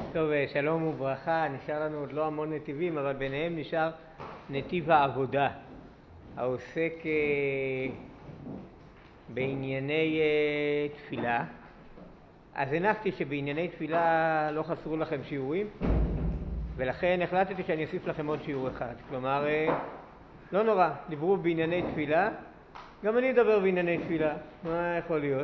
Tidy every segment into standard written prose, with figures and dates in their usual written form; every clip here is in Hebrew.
טוב, שלום וברכה. נשאר לנו עוד לא המון נתיבים, אבל ביניהם נשאר נתיב העבודה, העוסק בענייני תפילה. אז הנחתי שבענייני תפילה לא חסרו לכם שיעורים, ולכן החלטתי שאני אוסיף לכם עוד שיעור אחד. כלומר, לא נורא, דיברו בענייני תפילה, גם אני אדבר בענייני תפילה, מה יכול להיות?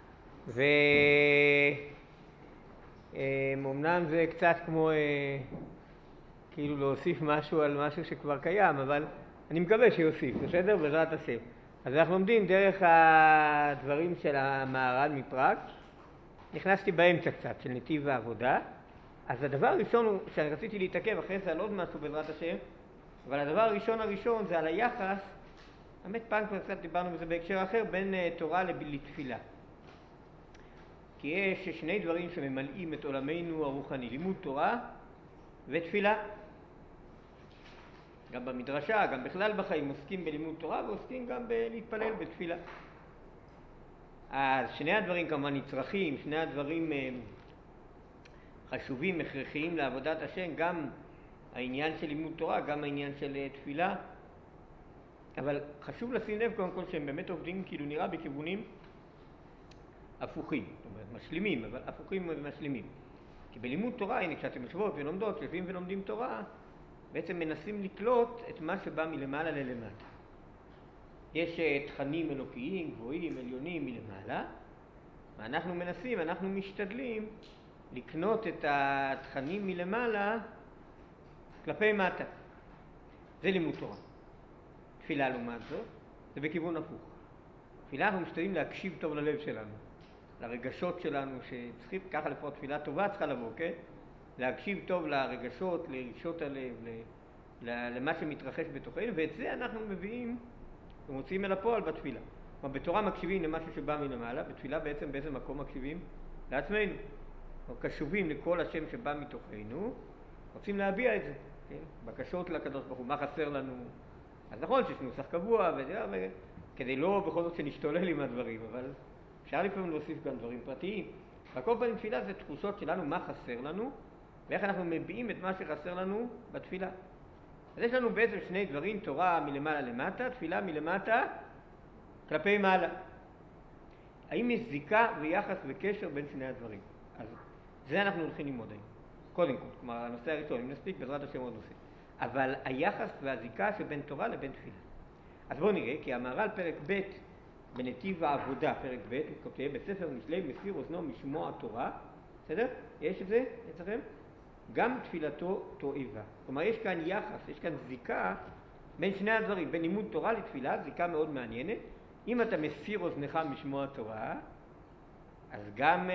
אמנם זה קצת כמו כאילו להוסיף משהו על משהו שכבר קיים, אבל אני מקווה שיוסיף, בסדר? בעזרת השם. אז אנחנו לומדים דרך הדברים של המהר"ל מפראג. נכנסתי באמצע קצת של נתיב העבודה. אז הדבר הראשון הוא שאני רציתי להתעכב אחרי זה על עוד משהו בעזרת השם, אבל הדבר הראשון זה על היחס, באמת פעם כבר קצת דיברנו בזה בהקשר אחר, בין תורה לתפילה. כי יש שני דברים שממלאים את עולמנו הרוחני, לימוד תורה ותפילה. גם במדרשה, גם בכלל בחיים עוסקים בלימוד תורה ועוסקים גם להתפלל בתפילה. אז שני הדברים כמובן נצרכים, שני הדברים חשובים, הכרחיים לעבודת השם, גם העניין של לימוד תורה, גם העניין של תפילה. אבל חשוב לשים לב קודם כל שהם באמת עובדים כאילו נראה בכיוונים הפוכים, זאת אומרת משלימים, אבל הפוכים ומשלימים. כי בלימוד תורה, הנה כשאתם יושבות ולומדות, יושבים ולומדים תורה, בעצם מנסים לקלוט את מה שבא מלמעלה ללמטה. יש תכנים אלוקיים, גבוהים, עליונים מלמעלה, ואנחנו מנסים, אנחנו משתדלים לקנות את התכנים מלמעלה כלפי מטה. זה לימוד תורה. תפילה לעומת זאת, זה בכיוון הפוך. תפילה אנחנו משתדלים להקשיב טוב ללב שלנו, לרגשות שלנו שצריכים, ככה לפחות תפילה טובה צריכה לבוא, כן? להקשיב טוב לרגשות, לרגשות הלב, למה שמתרחש בתוכנו, ואת זה אנחנו מביאים ומוצאים אל הפועל בתפילה. כלומר, בתורה מקשיבים למשהו שבא מלמעלה, בתפילה בעצם באיזה מקום מקשיבים? לעצמנו. קשובים לכל השם שבא מתוכנו, רוצים להביע את זה, כן? בקשות לקדוש ברוך הוא, מה חסר לנו? אז נכון שיש נוסח קבוע, כדי לא בכל זאת שנשתולל עם הדברים, אבל אפשר לפעמים להוסיף גם דברים פרטיים. בכל פעם תפילה זה תחושות שלנו מה חסר לנו, ואיך אנחנו מביעים את מה שחסר לנו בתפילה. אז יש לנו בעצם שני דברים, תורה מלמעלה למטה, תפילה מלמטה כלפי מעלה. האם יש זיקה ויחס וקשר בין שני הדברים? אז זה אנחנו הולכים ללמוד היום. קודם כל, כלומר הנושא הראשון, אם נספיק בעזרת השם עוד נושא. אבל היחס והזיקה שבין תורה לבין תפילה. אז בואו נראה, כי המהר"ל פרק ב' בנתיב העבודה, פרק ב', כותב בספר משלי מסיר אוזנו משמוע תורה, בסדר? יש את זה אצלכם? גם תפילתו תועבה. כלומר, יש כאן יחס, יש כאן זיקה בין שני הדברים, בין לימוד תורה לתפילה, זיקה מאוד מעניינת. אם אתה מסיר אוזנך משמוע תורה, אז גם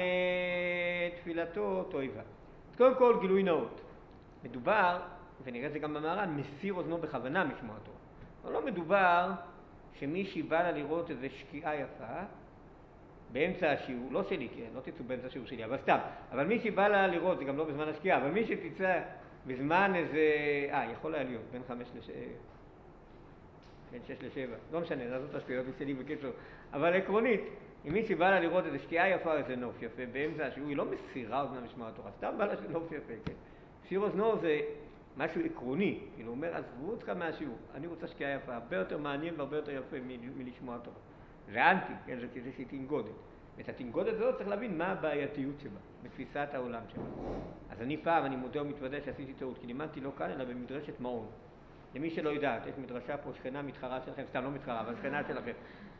תפילתו תועבה. אז קודם כל גילוי נאות. מדובר, ונראה את זה גם במהר"ל, מסיר אוזנו בכוונה משמוע תורה. אבל לא מדובר שמישהי בא לה לראות איזו שקיעה יפה באמצע השיעור, לא שלי, כי לא תצאו באמצע השיעור שלי, אבל סתם. אבל מישהי בא לה לראות, זה גם לא בזמן השקיעה, אבל מישהי תצא בזמן איזה, יכול היה להיות, בין 5 ל-7, בין 6 ל-7, לא משנה, זאת השטויות שלי בקיצור. אבל עקרונית, אם מישהי בא לה לראות איזה שקיעה יפה, איזה נוף יפה, באמצע השיעור, היא לא מסירה אוזנה משמוע התורה, סתם בא לה נוף יפה, כן? מסיר אוזנו זה משהו עקרוני, כאילו אומר, עזבו אותך מהשיעור, אני רוצה שקיעה יפה, הרבה יותר מעניין והרבה יותר יפה מלשמוע תורה. זה אנטי, כן, זה כזה שהיא תנגודת. ואת התנגודת הזאת צריך להבין מה הבעייתיות שבה, בתפיסת העולם שבה. אז אני פעם, אני מודה ומתוודה שעשיתי טעות, כי לימדתי לא כאן, אלא במדרשת מעון. למי שלא יודעת, יש מדרשה פה, שכנה מתחרה שלכם, סתם לא מתחרה, אבל שכנה שלכם,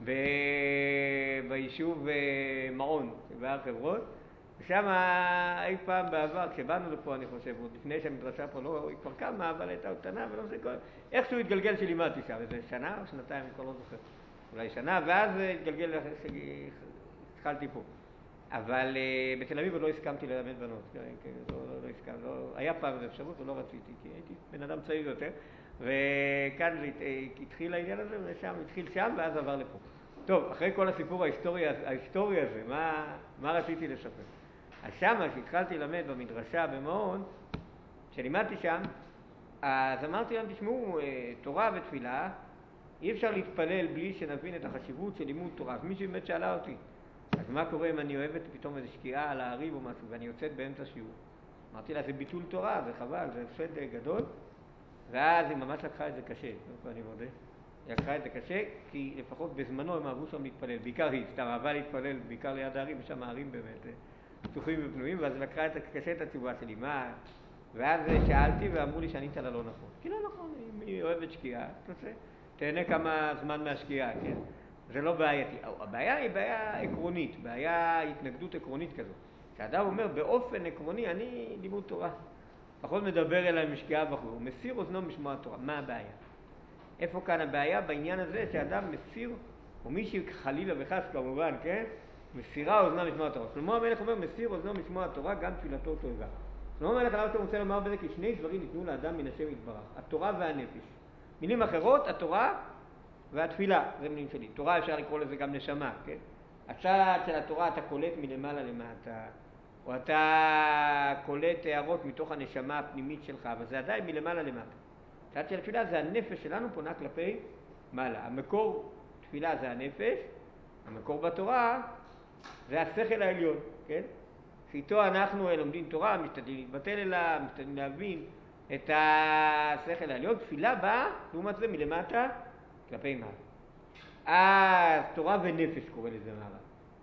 ביישוב מעון, בהר חברון, ושם אי פעם בעבר, כשבאנו לפה, אני חושב, עוד לפני שהמדרשה פה לא, היא כבר קמה, אבל הייתה עוד קטנה ולא משנה, איכשהו התגלגל שלימדתי שם, איזה שנה או שנתיים, אני כבר לא זוכר. אולי שנה, ואז התגלגל שהתחלתי פה. אבל בתל אביב עוד לא הסכמתי ללמד בנות, לא הסכמתי, היה פעם איזו אפשרות אבל לא רציתי, כי הייתי בן אדם צעיר יותר, וכאן התחיל העניין הזה, ושם התחיל שם ואז עבר לפה. טוב, אחרי כל הסיפור ההיסטורי הזה, מה רציתי לספר? אז שמה, כשהתחלתי ללמד במדרשה במעון, כשלימדתי שם, אז אמרתי להם, תשמעו, תורה ותפילה, אי אפשר להתפלל בלי שנבין את החשיבות של לימוד תורה. אז מישהו באמת שאלה אותי, אז מה קורה אם אני אוהבת פתאום איזו שקיעה על העריב או משהו, ואני יוצאת באמצע שיעור? אמרתי לה, זה ביטול תורה, זה חבל, זה הפסד גדול. ואז היא ממש לקחה את זה קשה, אני מודה. היא לקחה את זה קשה, כי לפחות בזמנו הם אהבו שם להתפלל, בעיקר היא, סתם אהבה להתפלל, בעיקר ליד הערים, ושם הערים באמת פתוחים ופנויים, ואז היא לקחה את קשה את התשובה שלי, מה? ואז שאלתי ואמרו לי שענית לה לא נכון. כי לא נכון, היא אוהבת שקיעה, תהנה כמה זמן מהשקיעה, כן? זה לא בעייתי. הבעיה היא בעיה עקרונית, בעיה התנגדות עקרונית כזאת. כשאדם אומר באופן עקרוני, אני לימוד תורה. פחות מדבר אליי משקיעה בחור, הוא מסיר אוזנו משמוע התורה. מה הבעיה? איפה כאן הבעיה? בעניין הזה שאדם מסיר, או מי שחלילה וחס כמובן, כן? מסירה אוזנו משמוע התורה. שלמה המלך אומר, מסיר אוזנו משמוע התורה, גם תפילתו תועבה. שלמה המלך עליו שאתה רוצה לומר בזה, כי שני דברים ניתנו לאדם מן השם יתברך, התורה והנפש. מילים אחרות, התורה והתפילה, זה מילים שלי. תורה אפשר לקרוא לזה גם נשמה, כן? הצד של התורה אתה קולט מלמעלה למטה, או אתה קולט הערות מתוך הנשמה הפנימית שלך, אבל זה עדיין מלמעלה למטה. הצד של התפילה זה הנפש שלנו פונה כלפי מעלה. המקור תפילה זה הנפש, המקור בתורה זה השכל העליון, כן? שאיתו אנחנו לומדים תורה, משתדלים להתבטל אליו, משתדלים להבין את השכל העליון. תפילה באה, לעומת זה, מלמטה כלפי מעלה. אז תורה ונפש קורא לזה מעלה.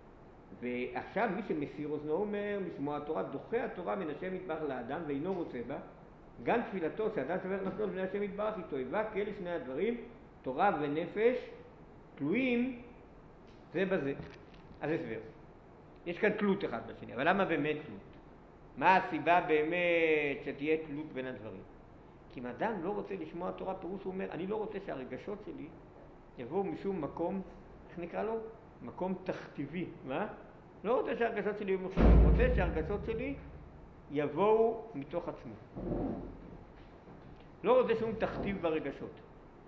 ועכשיו מי שמסיר אוזנו אומר, משמוע התורה, דוחה התורה מן השם יתברך לאדם ואינו רוצה בה. גם תפילתו שאדם שבר נפשו לפני השם יתברך היא תועבה, כי אלה שני הדברים, תורה ונפש, תלויים זה בזה. אז הסבר. יש כאן תלות אחד בשני, אבל למה באמת תלות? מה הסיבה באמת שתהיה תלות בין הדברים? כי אם אדם לא רוצה לשמוע תורה, פירוש הוא אומר, אני לא רוצה שהרגשות שלי יבואו משום מקום, איך נקרא לו? מקום תכתיבי, מה? לא רוצה שהרגשות שלי יהיו מוכנים, רוצה שהרגשות שלי יבואו מתוך עצמו. לא רוצה שום תכתיב ברגשות.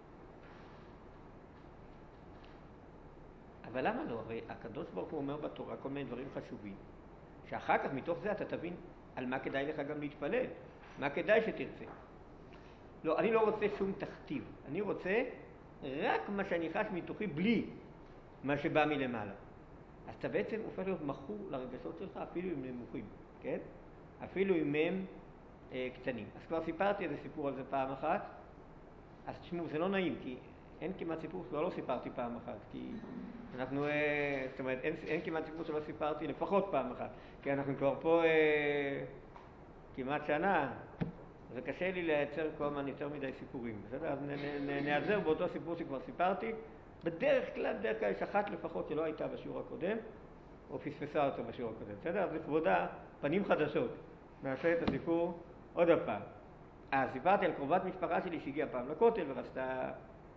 אבל למה לא? הרי הקדוש ברוך הוא אומר בתורה כל מיני דברים חשובים, שאחר כך מתוך זה אתה תבין על מה כדאי לך גם להתפלל, מה כדאי שתרצה. לא, אני לא רוצה שום תכתיב, אני רוצה רק מה שאני חש מתוכי בלי מה שבא מלמעלה. אז אתה בעצם הופך להיות מכור לרגשות שלך אפילו אם הם נמוכים, כן? אפילו אם הם קטנים. אז כבר סיפרתי איזה סיפור על זה פעם אחת, אז תשמעו, זה לא נעים, כי אין כמעט סיפור שלא לא סיפרתי פעם אחת, כי אנחנו, זאת אומרת, אין כמעט סיפור שלא סיפרתי לפחות פעם אחת, כי אנחנו כבר פה כמעט שנה, זה קשה לי לייצר כל הזמן יותר מדי סיפורים, בסדר? אז נעזר באותו סיפור שכבר סיפרתי, בדרך כלל יש אחת לפחות שלא הייתה בשיעור הקודם, או פספסה אותו בשיעור הקודם, בסדר? אז לכבודה, פנים חדשות, נעשה את הסיפור עוד הפעם. אז סיפרתי על קרובת משפחה שלי שהגיעה פעם לכותל ורצתה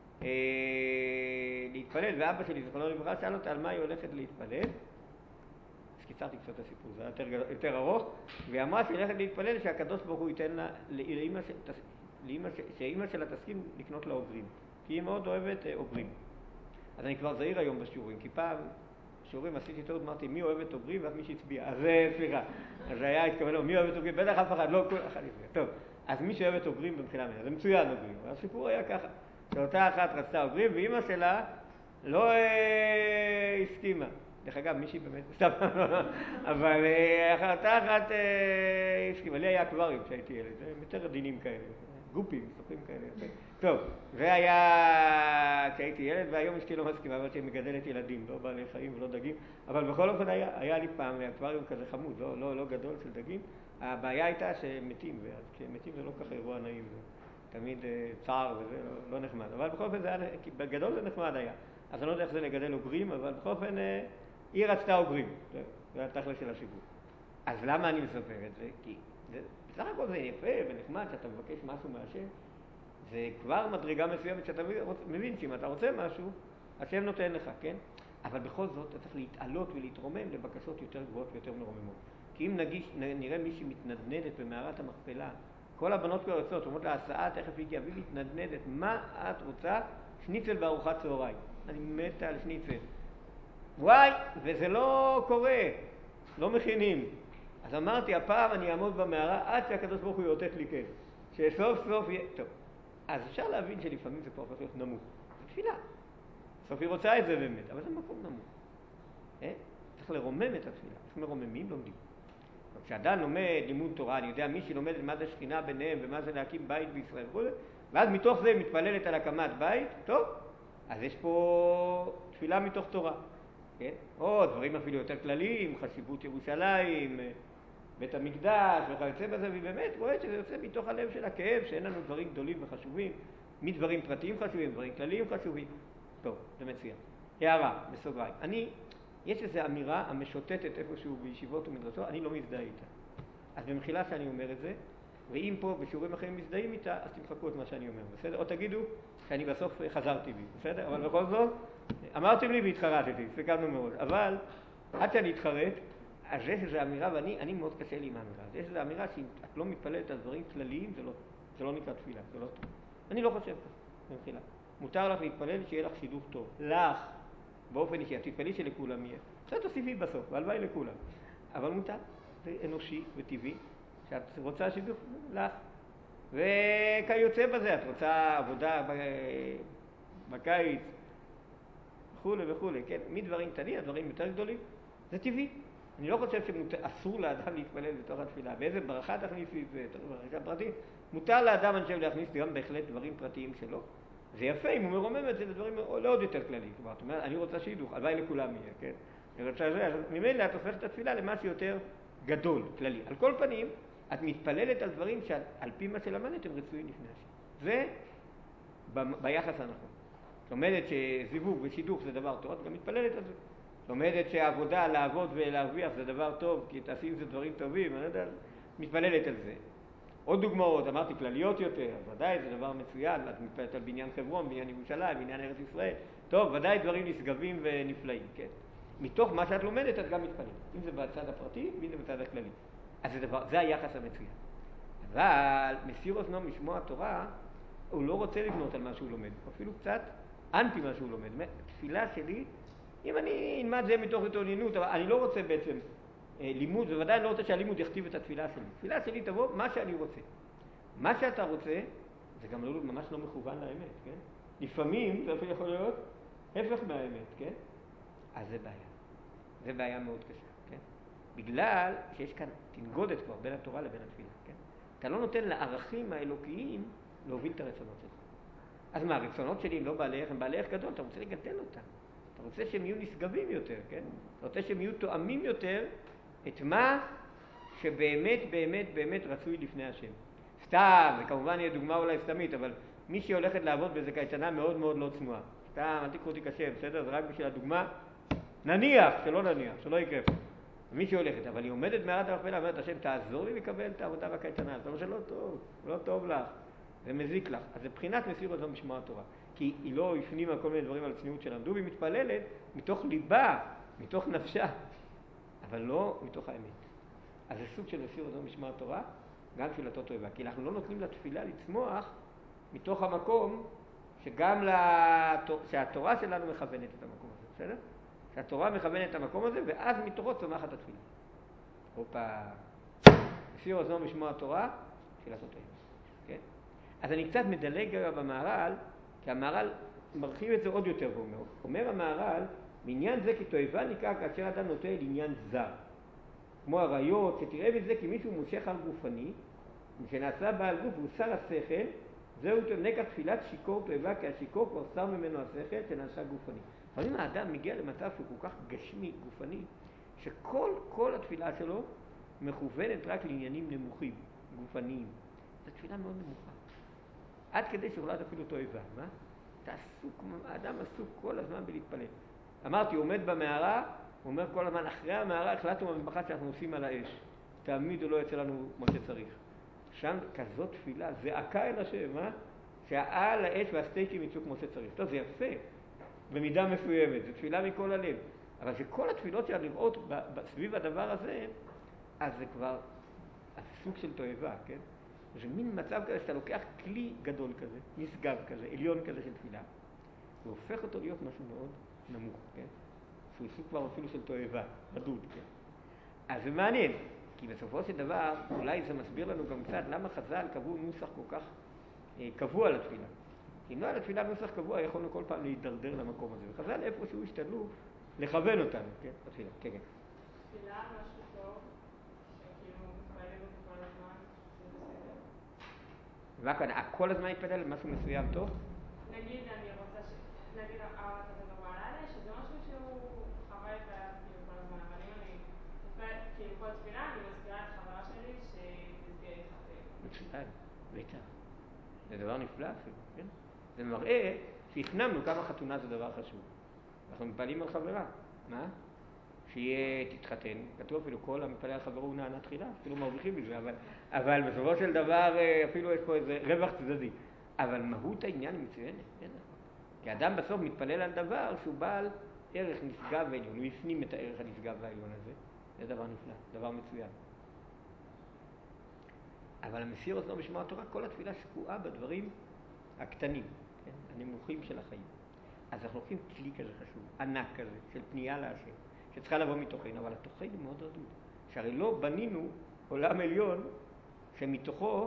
להתפלל, ואבא שלי זכרונו לברכה שאל אותה על מה היא הולכת להתפלל. אז קיצרתי קצת את הסיפור, זה היה יותר ארוך, והיא אמרה שהיא הולכת להתפלל שהקדוש ברוך הוא ייתן לה, שאימא שלה תסכים לקנות לה עוברים, כי היא מאוד אוהבת עוברים. אז אני כבר זהיר היום בשיעורים, כי פעם שיעורים עשיתי טעות, אמרתי מי אוהבת עוברים ואז מי שהצביע, אז סליחה, אז היה התכוון לו מי אוהבת עוברים, בטח אף אחד, לא, כל אחד הצביע. טוב, אז מי שאוהבת עוברים במחילה מנה, זה מצוין עוברים, הסיפור היה ככה, שאותה אחת רצתה עוברים ואימא שלה לא הסכימה. דרך אגב, מישהי באמת, סתם, אבל אותה אחת הסכימה, לי היה אקווריום כשהייתי ילד, זה יותר עדינים כאלה, גופים, סופרים כאלה. טוב, זה היה כשהייתי ילד, והיום אשתי לא מסכימה, אבל שהיא מגדלת ילדים, לא בעלי חיים ולא דגים, אבל בכל אופן היה לי פעם אקווריום כזה חמוד, לא גדול של דגים. הבעיה הייתה שמתים, וכשמתים זה לא ככה אירוע נעים, זה תמיד צער וזה לא נחמד, אבל בכל אופן זה היה, בגדול זה נחמד היה. אז אני לא יודע איך זה לגדל עוגרים, אבל בכל אופן היא רצתה עוגרים, זה התכל'ס של הסיפור. אז למה אני מספר את זה? כי בסך הכל זה יפה ונחמד שאתה מבקש משהו מהשם, זה כבר מדרגה מסוימת שאתה מבין שאם אתה רוצה משהו, השם נותן לך, כן? אבל בכל זאת אתה צריך להתעלות ולהתרומם לבקשות יותר גבוהות ויותר מרוממות. כי אם נראה מישהי מתנדנדת במערת המכפלה, כל הבנות כבר יוצאות, אומרות לה, הסעה תכף היא תביא מתנדנדת, מה את רוצה? שניצל בארוחת צהריים. אני מתה על שניצל. וואי, וזה לא קורה, לא מכינים. אז אמרתי, הפעם אני אעמוד במערה עד שהקדוש ברוך הוא יאותת לי כן. שסוף סוף יהיה... טוב, אז אפשר להבין שלפעמים זה כבר הופך להיות נמוך. זה תפילה. סוף היא רוצה את זה באמת, אבל זה מקום נמוך. צריך לרומם את התפילה. איך מרוממים? לומדים. כשאדם לומד לימוד תורה, אני יודע מי שלומד מה זה שכינה ביניהם ומה זה להקים בית בישראל, ואז מתוך זה מתפללת על הקמת בית, טוב, אז יש פה תפילה מתוך תורה, כן? או דברים אפילו יותר כלליים, חשיבות ירושלים, בית המקדש וכיוצא בזה, ובאמת רואה שזה יוצא מתוך הלב של הכאב, שאין לנו דברים גדולים וחשובים, מדברים פרטיים חשובים, דברים כלליים חשובים. טוב, זה מצוין. הערה, בסוגריים. יש איזו אמירה המשוטטת איפשהו בישיבות ומדרשות, אני לא מזדהה איתה. אז במחילה שאני אומר את זה, ואם פה בשיעורים אחרים מזדהים איתה, אז תמחקו את מה שאני אומר, בסדר? או תגידו שאני בסוף חזרתי בי, בסדר? אבל בכל זאת, אמרתם לי והתחרטתי, סיכמנו מאוד. אבל עד שאני אתחרט, אז יש איזו אמירה, ואני מאוד קשה לי עם האמירה. יש איזו אמירה שאם את לא מתפללת על דברים כלליים, זה לא נקרא תפילה, זה לא טוב. אני לא חושב ככה, במחילה. מותר לך להתפלל שיהיה לך שידוך טוב. לך, באופן אישי, התתפלי שלכולם יהיה. עכשיו תוסיפי בסוף, והלוואי לכולם. אבל מותר, זה אנושי וטבעי, שאת רוצה שידוך לך. וכיוצא בזה, את רוצה עבודה בקיץ, וכו' וכו', כן? מדברים קטנים, הדברים יותר גדולים, זה טבעי. אני לא חושב שאסור לאדם להתפלל בתוך התפילה. באיזה ברכה תכניסי את זה, ברכה פרטית. מותר לאדם, אני חושב, להכניס גם בהחלט דברים פרטיים שלו. זה יפה אם הוא מרומם את זה לדברים לעוד יותר כלליים. זאת אומרת, אני רוצה שידוך, הלוואי לכולם יהיה, כן? אני רוצה זה, אז ממילא את הופכת את התפילה למשהו יותר גדול, כללי. על כל פנים, את מתפללת על דברים שעל פי מה שלמדת הם רצויים לפני השם. זה ביחס הנכון. לומדת שזיווג ושידוך זה דבר טוב, את גם מתפללת על זה. לומדת שהעבודה, לעבוד ולהרוויח זה דבר טוב, כי תעשי עם זה דברים טובים, אני לא יודע, מתפללת על זה. עוד דוגמאות, אמרתי כלליות יותר, ודאי זה דבר מצוין, את מתפללת על בניין חברון, בניין ירושלים, בניין ארץ ישראל, טוב, ודאי דברים נשגבים ונפלאים, כן? מתוך מה שאת לומדת את גם מתפללת, אם זה בצד הפרטי, ואם זה בצד הכללי. אז זה היחס המצוין. אבל מסיר אוזנו משמוע התורה, הוא לא רוצה לבנות על מה שהוא לומד, אפילו קצת אנטי מה שהוא לומד. תפילה שלי, אם אני אלמד זה מתוך התעניינות, אבל אני לא רוצה בעצם לימוד, ובוודאי אני לא רוצה שהלימוד יכתיב את התפילה שלי. התפילה שלי תבוא מה שאני רוצה. מה שאתה רוצה, זה גם ממש לא מכוון לאמת, כן? לפעמים זה אפילו יכול להיות הפך מהאמת, כן? אז זה בעיה. זה בעיה מאוד קשה, כן? בגלל שיש כאן תנגודת כבר בין התורה לבין התפילה, כן? אתה לא נותן לערכים האלוקיים להוביל את הרצונות שלך. אז מה, הרצונות שלי הם לא בעלי ערך, הם בעלי ערך גדול, אתה רוצה לגדל אותם. אתה רוצה שהם יהיו נשגבים יותר, כן? אתה רוצה שהם יהיו תואמים יותר את מה שבאמת, באמת, באמת רצוי לפני השם. סתם, זה כמובן יהיה דוגמה אולי סתמית, אבל מי שהולכת לעבוד באיזה קייטנה מאוד מאוד לא צנועה. סתם, אל תקחו אותי קשה, בסדר? זה רק בשביל הדוגמה. נניח, שלא יקרה פה. מי שהולכת, אבל היא עומדת מערת המכפלה, אומרת, השם, תעזור לי לקבל את העבודה בקייטנה. זה אומר שלא טוב, לא טוב לך, זה מזיק לך. אז זה בחינת מסיר אוזנו משמוע התורה. כי היא לא הפנימה כל מיני דברים על הצניעות שלמדו, והיא מתפללת מתוך ליבה, מתוך נפשה, אבל לא מתוך האמת. אז זה סוג של מסיר אוזנו משמוע התורה, גם תפילתו תועבה. כי אנחנו לא נותנים לתפילה לצמוח מתוך המקום שגם שהתורה שלנו מכוונת את המקום הזה, בסדר? שהתורה מכוונת את המקום הזה, ואז מתוכו צומחת התפילה. הופה. מסיר אוזנו משמוע התורה, תפילתו תועבה. כן? אז אני קצת מדלג במהר"ל, כי המהר"ל מרחיב את זה עוד יותר ואומר. אומר המהר"ל, מעניין זה כי תועבה נקרא כאשר אדם נוטה לעניין זר. כמו הראיות, שתראה בזה כי מישהו מושך על גופני, שנעשה בעל גוף והוא שר השכל, זהו נקרא תפילת שיקור תועבה, כי השיקור כבר שר ממנו השכל שנעשה גופני. אבל אם האדם מגיע למצב שהוא כל כך גשמי, גופני, שכל התפילה שלו מכוונת רק לעניינים נמוכים, גופניים. זו תפילה מאוד נמוכה. עד כדי שאולי אפילו תועבה, מה? האדם עסוק כל הזמן בלהתפלל. אמרתי, הוא עומד במערה, הוא אומר כל הזמן, אחרי המערה החלטנו במבחה שאנחנו עושים על האש. תעמידו לא יצא לנו כמו שצריך. שם כזאת תפילה, זעקה אל השם, מה? שהעל האש והסטייקים יצאו כמו שצריך. טוב, זה יפה, במידה מסוימת, זה תפילה מכל הלב. אבל שכל התפילות שלה לראות סביב הדבר הזה, אז זה כבר הסוג של תועבה, כן? זה מין מצב כזה שאתה לוקח כלי גדול כזה, נשגב כזה, עליון כזה של תפילה, והופך אותו להיות משהו מאוד נמוך, כן? שהוא סוג כבר אפילו של תועבה, מדוד, כן? אז זה מעניין, כי בסופו של דבר, אולי זה מסביר לנו גם קצת למה חז"ל קבעו נוסח כל כך קבוע לתפילה. כי אם לא על התפילה נוסח קבוע, יכולנו כל פעם להידרדר למקום הזה. וחז"ל איפשהו השתדלו לכוון אותנו, כן? בתפילה, כן, כן. תפילה משהו טוב, מה כאן, כל הזמן להתפלל על משהו מסוים טוב? נגיד אני רוצה נגיד אתה מדבר על הלילה, שזה משהו שהוא חווה את כאילו כל הזמן, אבל אם אני כאילו כל תפילה אני מזכירה את חברה שלי שתזכה להתחתן. מצוין, בטח. זה דבר נפלא אפילו, כן? זה מראה שהפנמנו כמה חתונה זה דבר חשוב. אנחנו מתפללים על חברה, מה? שיהיה תתחתן, כתוב אפילו כל המתפלל על חברו הוא נענה תחילה, אפילו מרוויחים מזה, אבל בסופו של דבר אפילו יש פה איזה רווח צדדי. אבל מהות העניין היא מצוינת, כן? כי האדם בסוף מתפלל על דבר שהוא בעל ערך נשגב ועליון, הוא הפנים את הערך הנשגב והעליון הזה, זה דבר נפלא, דבר מצוין. אבל המסיר אוזנו בשמוע התורה, כל התפילה שקועה בדברים הקטנים, כן? הנמוכים של החיים. אז אנחנו לוקחים כלי כזה חשוב, ענק כזה, של פנייה להשם, שצריכה לבוא מתוכנו, אבל התוכנו מאוד רדוד. שהרי לא בנינו עולם עליון שמתוכו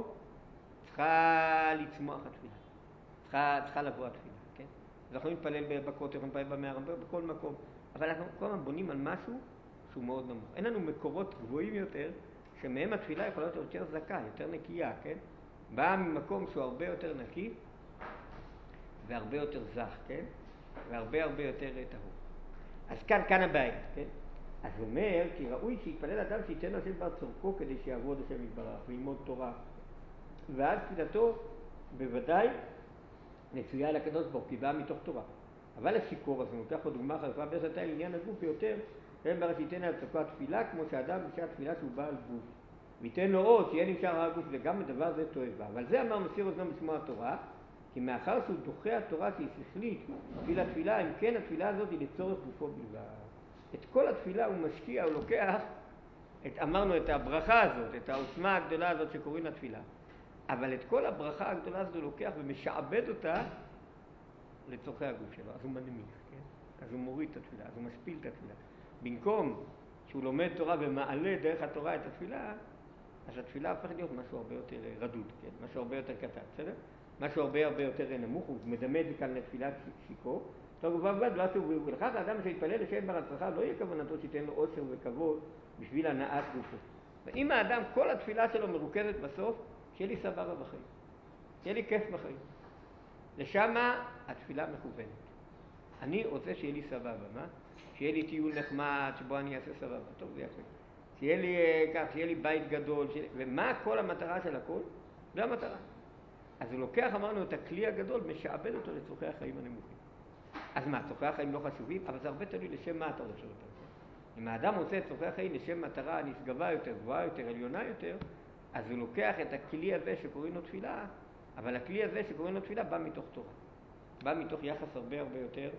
צריכה לצמוח התפילה. צריכה לבוא התפילה, כן? אז אנחנו נתפלל בכותל, נתפלל במערה, בכל מקום. אבל אנחנו כל הזמן בונים על משהו שהוא מאוד נמוך. אין לנו מקורות גבוהים יותר, שמהם התפילה יכולה להיות יותר זכה, יותר נקייה, כן? באה ממקום שהוא הרבה יותר נקי, והרבה יותר זך, כן? והרבה יותר טהור. אז כאן הבעיה, כן? אז הוא אומר, כי ראוי שיתפלל אדם שייתן השם בר צורכו כדי שיעבוד השם יתברך וילמוד תורה. ואז תפילתו בוודאי נצויה לקדוש ברוך הוא, כי באה מתוך תורה. אבל השיכור הזה, ניקח פה דוגמה חלפה בסתיים, עניין הגוף יותר, השם בר שייתן על צורכו התפילה, כמו שאדם נשאר תפילה שהוא בעל גוף. ויתן לו עוד, שיהיה נשאר הגוף, וגם בדבר זה טועה בה. אבל זה אמר מסיר אוזנו בשמוע התורה, כי מאחר שהוא דוחה התורה שהיא שכלית בשביל התפילה, אם כן התפילה הזאת היא לצורך גופו בלבד. את כל התפילה הוא משקיע, הוא לוקח, אמרנו את הברכה הזאת, את העוצמה הגדולה הזאת שקוראים לתפילה. אבל את כל הברכה הגדולה הזאת הוא לוקח ומשעבד אותה לצורכי הגוף שלו. אז הוא מנמיך, כן? אז הוא מוריד את התפילה, אז הוא משפיל את התפילה. במקום שהוא לומד תורה ומעלה דרך התורה את התפילה, אז התפילה הופכת להיות משהו הרבה יותר רדוד, כן? משהו הרבה יותר קטן, בסדר? משהו הרבה יותר נמוך, הוא מדמה את זה כאן לתפילת שיכור. טוב, ובלבד, ולכך האדם שיתפלל לשם בר הצלחה לא יהיה כוונתו שייתן לו עושר וכבוד בשביל הנעת גופו. ואם האדם, כל התפילה שלו מרוכזת בסוף, שיהיה לי סבבה בחיים, שיהיה לי כיף בחיים. לשם התפילה מכוונת. אני רוצה שיהיה לי סבבה, מה? שיהיה לי טיול נחמד, שבו אני אעשה סבבה. טוב, זה יפה. שיהיה לי כך, שיהיה לי בית גדול, ומה כל המטרה של הכל? זה המטרה. אז הוא לוקח, אמרנו, את הכלי הגדול, משעבד אותו לצורכי החיים הנמוכים. אז מה, צורכי החיים לא חשובים? אבל זה הרבה תלוי לשם מה אתה רוצה אותם. אם האדם רוצה את צורכי החיים לשם מטרה נשגבה יותר, גבוהה יותר, עליונה יותר, אז הוא לוקח את הכלי הזה שקוראים לו תפילה, אבל הכלי הזה שקוראים לו תפילה בא מתוך תורה. בא מתוך יחס הרבה יותר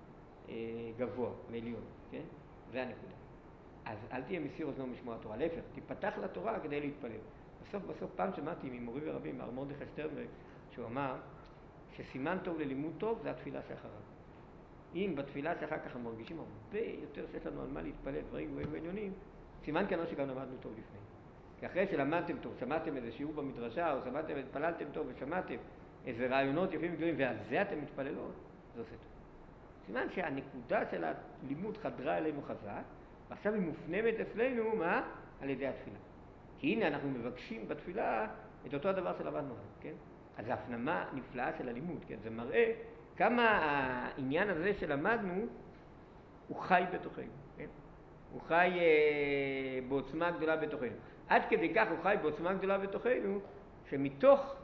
גבוה ועליון, כן? זה הנקודה. אז אל תהיה מסיר אוזנו משמוע התורה, להפך, תיפתח לתורה כדי להתפלל. בסוף פעם שמעתי ממורי ורבים, מר מרדכי שטרנברג, שהוא אמר שסימן טוב ללימוד טוב זה התפילה שאחריו. אם בתפילה שאחר כך אנחנו מרגישים הרבה יותר שיש לנו על מה להתפלל, דברים גבוהים ועליונים, סימן כנראה שגם למדנו טוב לפני. כי אחרי שלמדתם טוב, שמעתם איזה שיעור במדרשה, או התפללתם טוב ושמעתם איזה רעיונות יפים וגדולים, ועל זה אתם מתפללות, זה עושה טוב. סימן שהנקודה של הלימוד חדרה אלינו חזק, ועכשיו היא מופנמת אצלנו, מה? על ידי התפילה. כי הנה אנחנו מבקשים בתפילה את אותו הדבר שלמדנו, כן? אז ההפנמה נפלאה של הלימוד, כן? זה מראה כמה העניין הזה שלמדנו הוא חי בתוכנו, כן? הוא חי בעוצמה גדולה בתוכנו. עד כדי כך הוא חי בעוצמה גדולה בתוכנו, שמתוך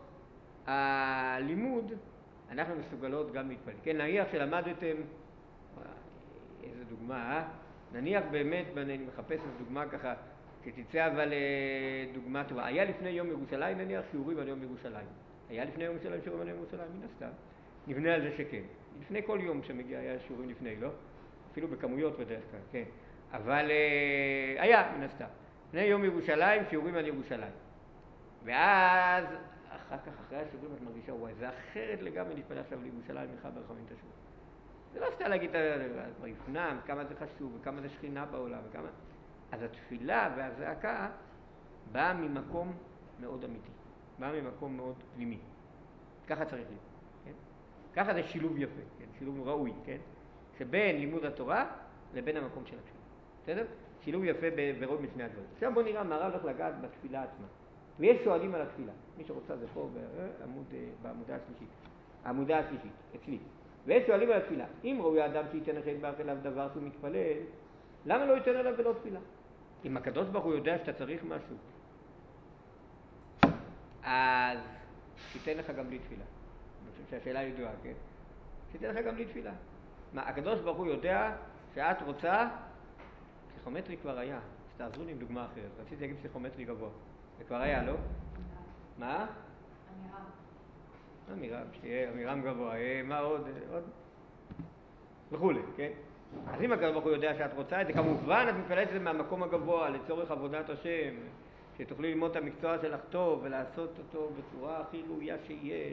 הלימוד אנחנו מסוגלות גם להתפלל. כן, נניח שלמדתם, איזה דוגמה, נניח באמת, אני מחפש איזו דוגמה ככה, שתצא אבל דוגמה טובה. היה לפני יום ירושלים, נניח שיעורים על יום ירושלים. היה לפני יום ירושלים שיעורים על יום ירושלים, מן הסתם. נבנה על זה שכן. לפני כל יום שמגיע היה שיעורים לפני, לא? אפילו בכמויות בדרך כלל, כן. אבל היה, מן הסתם. לפני יום ירושלים, שיעורים על ירושלים. ואז, אחר כך, אחרי השיעורים את מרגישה, וואי, זה אחרת לגמרי להתפלל עכשיו לירושלים, לך ברחמים תשוב. זה לא סתם להגיד, כבר יפנם, כמה זה חשוב, וכמה זה שכינה בעולם, וכמה... אז התפילה והזעקה באה ממקום מאוד אמיתי, באה ממקום מאוד פנימי. ככה צריך להיות, כן? ככה זה שילוב יפה, כן? שילוב ראוי, כן? שבין לימוד התורה לבין המקום של התפילה. בסדר? שילוב יפה וראוי משני הדברים. עכשיו בוא נראה מה הרב הולך לגעת בתפילה עצמה. ויש שואלים על התפילה. מי שרוצה זה פה בעמודה השלישית, אצלי. ויש שואלים על התפילה. אם ראוי האדם שייתן לכם באף אליו דבר שהוא מתפלל, למה לא ייתן עליו ולא תפילה? אם הקדוש ברוך הוא יודע שאתה צריך משהו, אז תיתן לך גם בלי תפילה. אני חושב שהשאלה ידועה, כן? תיתן לך גם בלי תפילה. מה, הקדוש ברוך הוא יודע שאת רוצה, פסיכומטרי כבר היה. אז תעזרו לי עם דוגמה אחרת. רציתי להגיד פסיכומטרי גבוה. זה כבר היה, לא? מה? אמירם, שיהיה אמירם גבוה. מה עוד? וכולי, כן? אז אם הקדוש ברוך הוא יודע שאת רוצה את זה, כמובן את מתפללת את זה מהמקום הגבוה לצורך עבודת השם, שתוכלי ללמוד את המקצוע שלך טוב ולעשות אותו בצורה הכי ראויה שיש,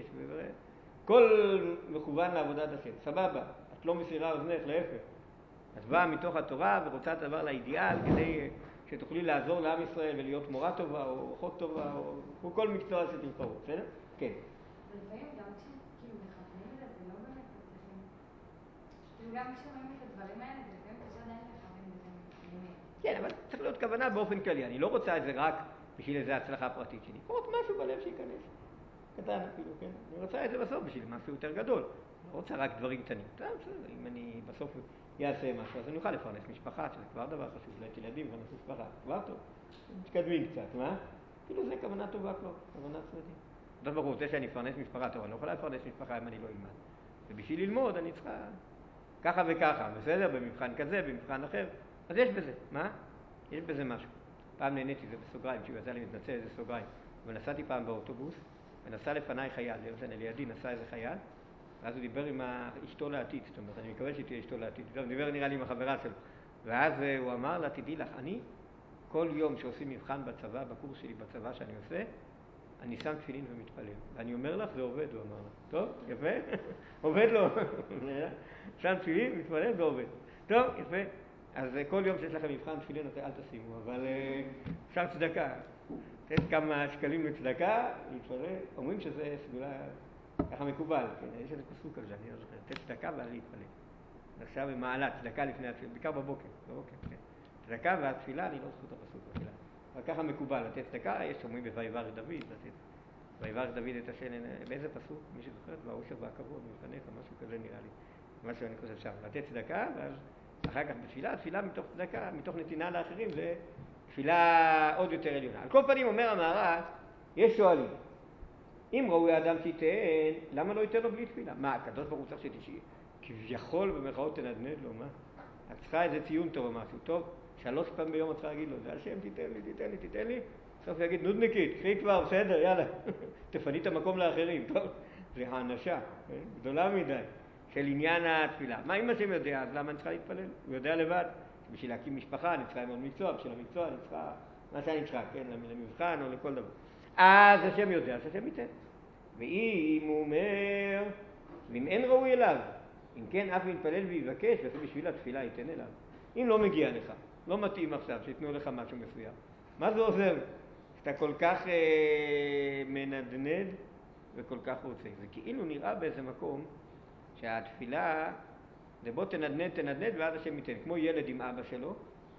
כל מכוון לעבודת השם. סבבה, את לא מסירה אוזנך, להפך. את באה מתוך התורה ורוצה את הדבר לאידיאל כדי שתוכלי לעזור לעם ישראל ולהיות מורה טובה או אחות טובה או כל מקצוע שתבחרו, בסדר? כן. ולפעמים גם כשכאילו מכוונים את זה, זה לא באמת מצליחים. כאילו גם כשרואים את הדברים האלה, זה לפעמים קשה עדיין לכוון בזה באמת. כן, אבל צריך להיות כוונה באופן כללי. אני לא רוצה את זה רק בשביל איזו הצלחה פרטית שלי. עוד משהו בלב שייכנס. קטן אפילו, כן? אני רוצה את זה בסוף בשביל משהו יותר גדול. לא רוצה רק דברים קטנים. אם אני בסוף יעשה משהו, אז אני אוכל לפרנס משפחה, שזה כבר דבר חשוב. ילדים, לפרנס משפחה, כבר טוב. מתקדמים קצת, מה? כאילו זה כוונה טובה כבר, כוונה צמדים. הקדוש ברוך הוא רוצה שאני אפרנס משפחה טובה. אני לא יכולה לפרנס משפחה אם אני לא אלמד. ובשביל ללמוד אני צריכה ככה וככה, בסדר? במבחן כזה, במבחן אחר. אז יש בזה, מה? יש בזה משהו. פעם נהניתי, זה בסוגריים, שהוא יצא לי מתנצל איזה סוגריים. אבל נסעתי פעם באוטובוס, ונסע לפניי חייל, לידי נסע איזה חייל, ואז הוא דיבר עם אשתו לעתיד, זאת אומרת, אני מקווה שתהיה אשתו לעתיד, הוא דיבר נראה לי עם החברה שלו. ואז הוא אמר לה, תדעי לך, אני כל יום שעושים מבחן בצבא, בקורס שלי בצבא שאני עושה, אני שם תפילין ומתפלל. ואני אומר לך, זה עובד, הוא אמר לה. טוב, יפה? עובד לו. שם תפילין, מתפלל ועובד. טוב, יפה. אז כל יום שיש לכם מבחן תפילין, אל תשימו, אבל אפשר צדקה. תן כמה שקלים לצדקה, להתפלל. אומרים שזה סגולה, ככה מקובל. יש איזה פסוק על זה, אני לא זוכר. תן צדקה ועל להתפלל. עכשיו במעלה, צדקה לפני התפילה, בעיקר בבוקר. כן. צדקה והתפילה, אני לא זוכר את הפסוק בתפילה. אבל ככה מקובל, לתת צדקה, יש אומרים בויברך דוד, לתת ויברך דוד את השם, באיזה פסוק? מי שזוכרת? והעושר והכבוד, מלפניך, משהו כזה נראה לי. משהו אני חושב שם. לתת צדקה, ואז אחר כך בתפילה, תפילה מתוך צדקה, מתוך נתינה לאחרים, זה תפילה עוד יותר עליונה. על כל פנים אומר המהר"ל, יש שואלים, אם ראוי האדם שייתן, למה לא ייתן לו בלי תפילה? מה, הקדוש ברוך הוא צריך שתשאי? כביכול במרכאות תנדנד לו, מה? את צריכה איזה ציון טוב או משהו, טוב? 3 פעמים ביום את צריכה להגיד לו, זה השם, תיתן לי. בסוף יגיד, נודניקית, קחי כבר, בסדר, יאללה. תפני את המקום לאחרים, טוב? זה האנשה, גדולה מדי, של עניין התפילה. מה אם השם יודע, אז למה אני צריכה להתפלל? הוא יודע לבד. בשביל להקים משפחה, אני צריכה ללמוד מקצוע, בשביל המקצוע אני צריכה, מה שאני צריכה, כן? למבחן או לכל דבר. אז השם יודע, אז השם ייתן. ואם הוא אומר, ואם אין ראוי אליו, אם כן אף מתפלל ויבקש, ועשה בשביל התפילה ייתן אליו. אם לא מגיע לך, לא מתאים עכשיו, שיתנו לך משהו מסוים. מה זה עוזר? שאתה כל כך מנדנד וכל כך רוצה. זה כאילו נראה באיזה מקום שהתפילה, זה בוא תנדנד ואז השם ייתן. כמו ילד עם אבא שלו,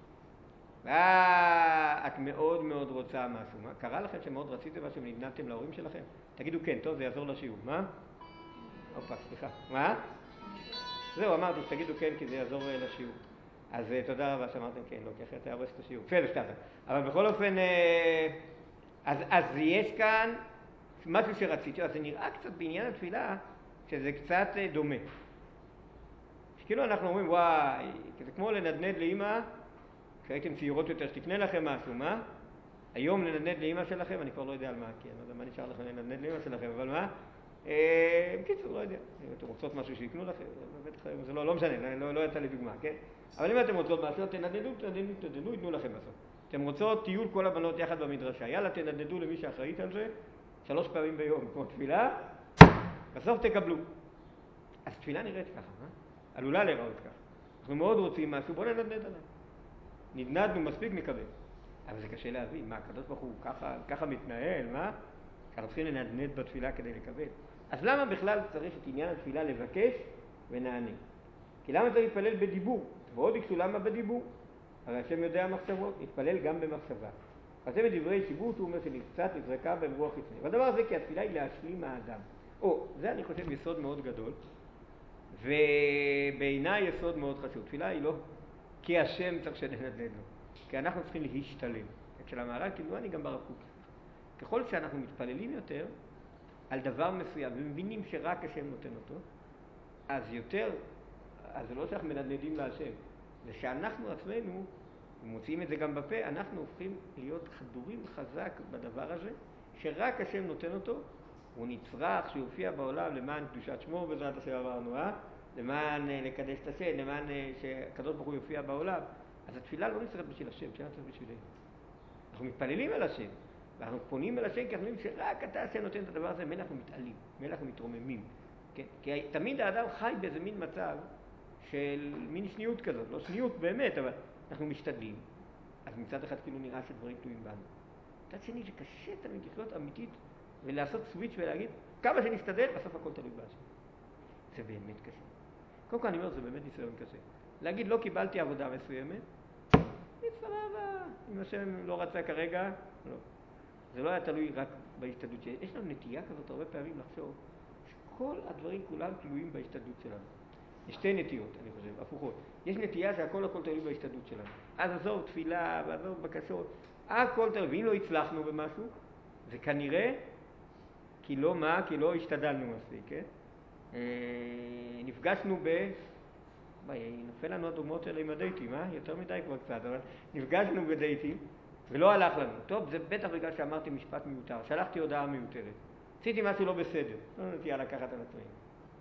ואת מאוד מאוד רוצה משהו. מה? קרה לכם שמאוד רציתם משהו ונדנדתם להורים שלכם? תגידו כן, טוב, זה יעזור לשיעור. מה? אופה, סליחה. מה? זהו, אמרתי שתגידו כן כי זה יעזור לשיעור. אז תודה רבה שאמרתם כן, לא, כי אחרת היה הורס את השיעור. בסדר, סתם. אבל בכל אופן, אז יש כאן משהו שרציתי, אז זה נראה קצת בעניין התפילה, שזה קצת דומה. שכאילו אנחנו אומרים, וואי, זה כמו לנדנד לאמא, כשהייתם צעירות יותר, שתקנה לכם משהו, מה? היום לנדנד לאמא שלכם, אני כבר לא יודע על מה, כי אני לא יודע מה נשאר לכם לנדנד לאמא שלכם, אבל מה? בקיצור, לא יודע. אם אתם רוצות משהו שיקנו לכם, זה לא משנה, לא יצא לי דוגמה, כן? אבל אם אתם רוצות משהו, תנדנדו, ייתנו לכם בסוף. אתם רוצות טיול כל הבנות יחד במדרשה, יאללה, תנדנדו למי שאחראית על זה, 3 פעמים ביום, כמו תפילה, בסוף תקבלו. אז תפילה נראית ככה, עלולה להיראות ככה. אנחנו מאוד רוצים משהו, בואו ננדנד עליו. נדנדנו, מספיק נקבל. אבל זה קשה להבין, מה, הקדוש ברוך הוא ככה מתנהל, מה? אנחנו צריכים לנדנד בתפילה כדי לקבל. אז למה בכלל צריך את עניין התפילה לבקש ונענה? כי למה צריך להתפלל בדיבור? ועוד יקשו למה בדיבור? הרי השם יודע מחשבות, להתפלל גם במחשבה. חשב את דברי שיבוט, הוא אומר שנקצת נזרקה בהם רוח חיצוני. והדבר הזה כי התפילה היא להשלים האדם. זה אני חושב יסוד מאוד גדול, ובעיניי יסוד מאוד חשוב. תפילה היא לא כי השם צריך שננדנד לו, כי אנחנו צריכים להשתלם. אצל המהר"ל כמדומני גם ברב קוק. ככל שאנחנו מתפללים יותר על דבר מסוים ומבינים שרק השם נותן אותו, אז זה לא שאנחנו מנדנדים להשם, זה שאנחנו עצמנו, ומוצאים את זה גם בפה, אנחנו הופכים להיות חדורים חזק בדבר הזה, שרק השם נותן אותו, הוא נצרך שיופיע בעולם למען קדושת שמו בעזרת השם עברנו, למען לקדש את השם, למען שהקדוש ברוך הוא יופיע בעולם. אז התפילה לא נצטרכת בשביל השם, תפילה נצטרכת בשבילנו. אנחנו מתפללים על השם, ואנחנו פונים אל השם כי אנחנו יודעים שרק אתה השם נותן את הדבר הזה, מלך אנחנו מתעלים, מלך אנחנו מתרוממים. כן? כי תמיד האדם חי באיזה מין מצב של מין שניות כזאת, לא שניות באמת, אבל אנחנו משתדלים. אז מצד אחד כאילו נראה שדברים תלויים בנו. מצד שני זה קשה תמיד לחיות אמיתית ולעשות סוויץ' ולהגיד כמה שנשתדל, בסוף הכל תלוי בהשם. זה באמת קשה. קודם כל אני אומר, זה באמת ניסיון קשה. להגיד לא קיבלתי עבודה מסוימת, סבבה, אם השם לא רצה כרגע, לא. זה לא היה תלוי רק בהשתדלות. יש לנו נטייה כזאת הרבה פעמים לחשוב שכל הדברים כולם תלויים בהשתדלות שלנו. יש שתי נטיות, אני חושב, הפוכות. יש נטייה שהכל תלוי בהשתדלות שלנו. אז עזוב תפילה ועזוב בקשות, הכל תלוי. ואם לא הצלחנו במשהו, זה כנראה כי לא השתדלנו מספיק, כן? נפגשנו נופל לנו הדוגמאות האלה עם הדייטים, יותר מדי כבר קצת, אבל נפגשנו בדייטים ולא הלך לנו. טוב, זה בטח בגלל שאמרתי משפט מיותר, שלחתי הודעה מיותרת, עשיתי משהו לא בסדר, לא נטייה לקחת על עצמנו.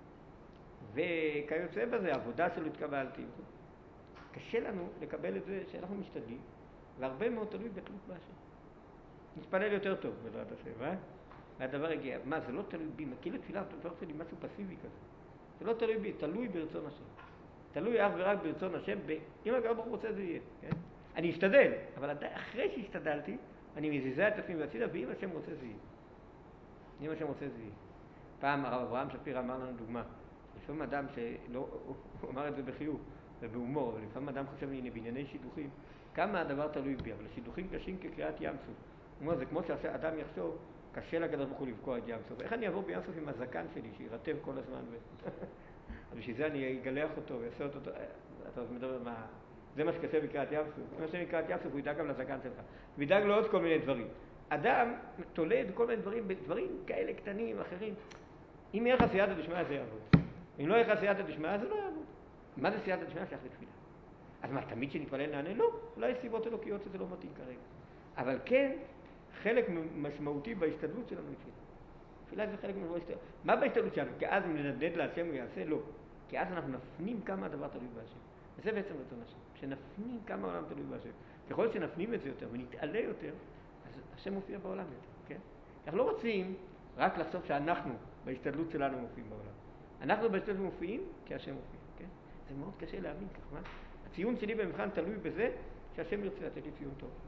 וכיוצא בזה, עבודה שלא התקבלתי. קשה לנו לקבל את זה שאנחנו משתדלים, והרבה מאוד תלוי בתלות בהשם. נתפלל יותר טוב בעזרת השם, והדבר הגיע. זה לא תלוי בי, כאילו תפילה, אתה רוצה לי משהו פסיבי כזה. זה לא תלוי בי, תלוי ברצון השם. תלוי אך ורק ברצון השם, אם הקדוש ברוך הוא רוצה זה יהיה, כן? אני אשתדל, אבל אחרי שהשתדלתי, אני מזיזה את עצמי והצידה, ואם השם רוצה זה יהיה. אם השם רוצה זה יהיה. פעם הרב אברהם שפיר אמר לנו דוגמה, לפעמים אדם הוא אמר את זה בחיוך ובהומור, אבל לפעמים אדם חושב הנה בענייני שידוכים, כמה הדבר תלוי בי, אבל שידוכים קשים כקריאת ים סוף. הוא אומר, זה כמו שאדם יחשוב, קשה לקדוש ברוך הוא לבקוע את ים סוף. איך אני אעבור בים סוף עם הזקן שלי, שירטב כל הזמן אז בשביל זה אני אגלח אותו ויעשה אותו, אתה מדבר מה, זה מה שקשה בקריאת ים סוף. אם השם יקראת ים סוף, הוא ידאג גם לזקן שלך. הוא ידאג לו עוד כל מיני דברים. אדם תולד כל מיני דברים כאלה קטנים, אחרים. אם יהיה לך סייעתא דשמיא זה יעבוד. אם לא יהיה לך סייעתא דשמיא זה לא יעבוד. מה זה סייעתא דשמיא? שייך לתפילה. אז מה, תמיד שנתפלל נענה? לא. אולי יש סיבות אלוקיות שזה לא מתאים כרגע. אבל כן, חלק משמעותי בהשתדלות שלנו היא תפילה. תפילה זה חלק מהשתדלות. מה בהשתדלות שלנו? כי אז אם ננדנד להשם הוא יעשה? לא. כי אז אנחנו נפנים כמה הדבר תלוי בהשם. וזה בעצם רצון השם. שנפנים כמה העולם תלוי בהשם. ככל שנפנים את זה יותר ונתעלה יותר, אז השם מופיע בעולם יותר, כן? אנחנו לא רוצים רק לחשוב שאנחנו בהשתדלות שלנו מופיעים בעולם. אנחנו בהשתדלות מופיעים כי השם מופיע, כן? זה מאוד קשה להאמין כך, מה? הציון שלי במבחן תלוי בזה שהשם ירצה לתת לי ציון טוב.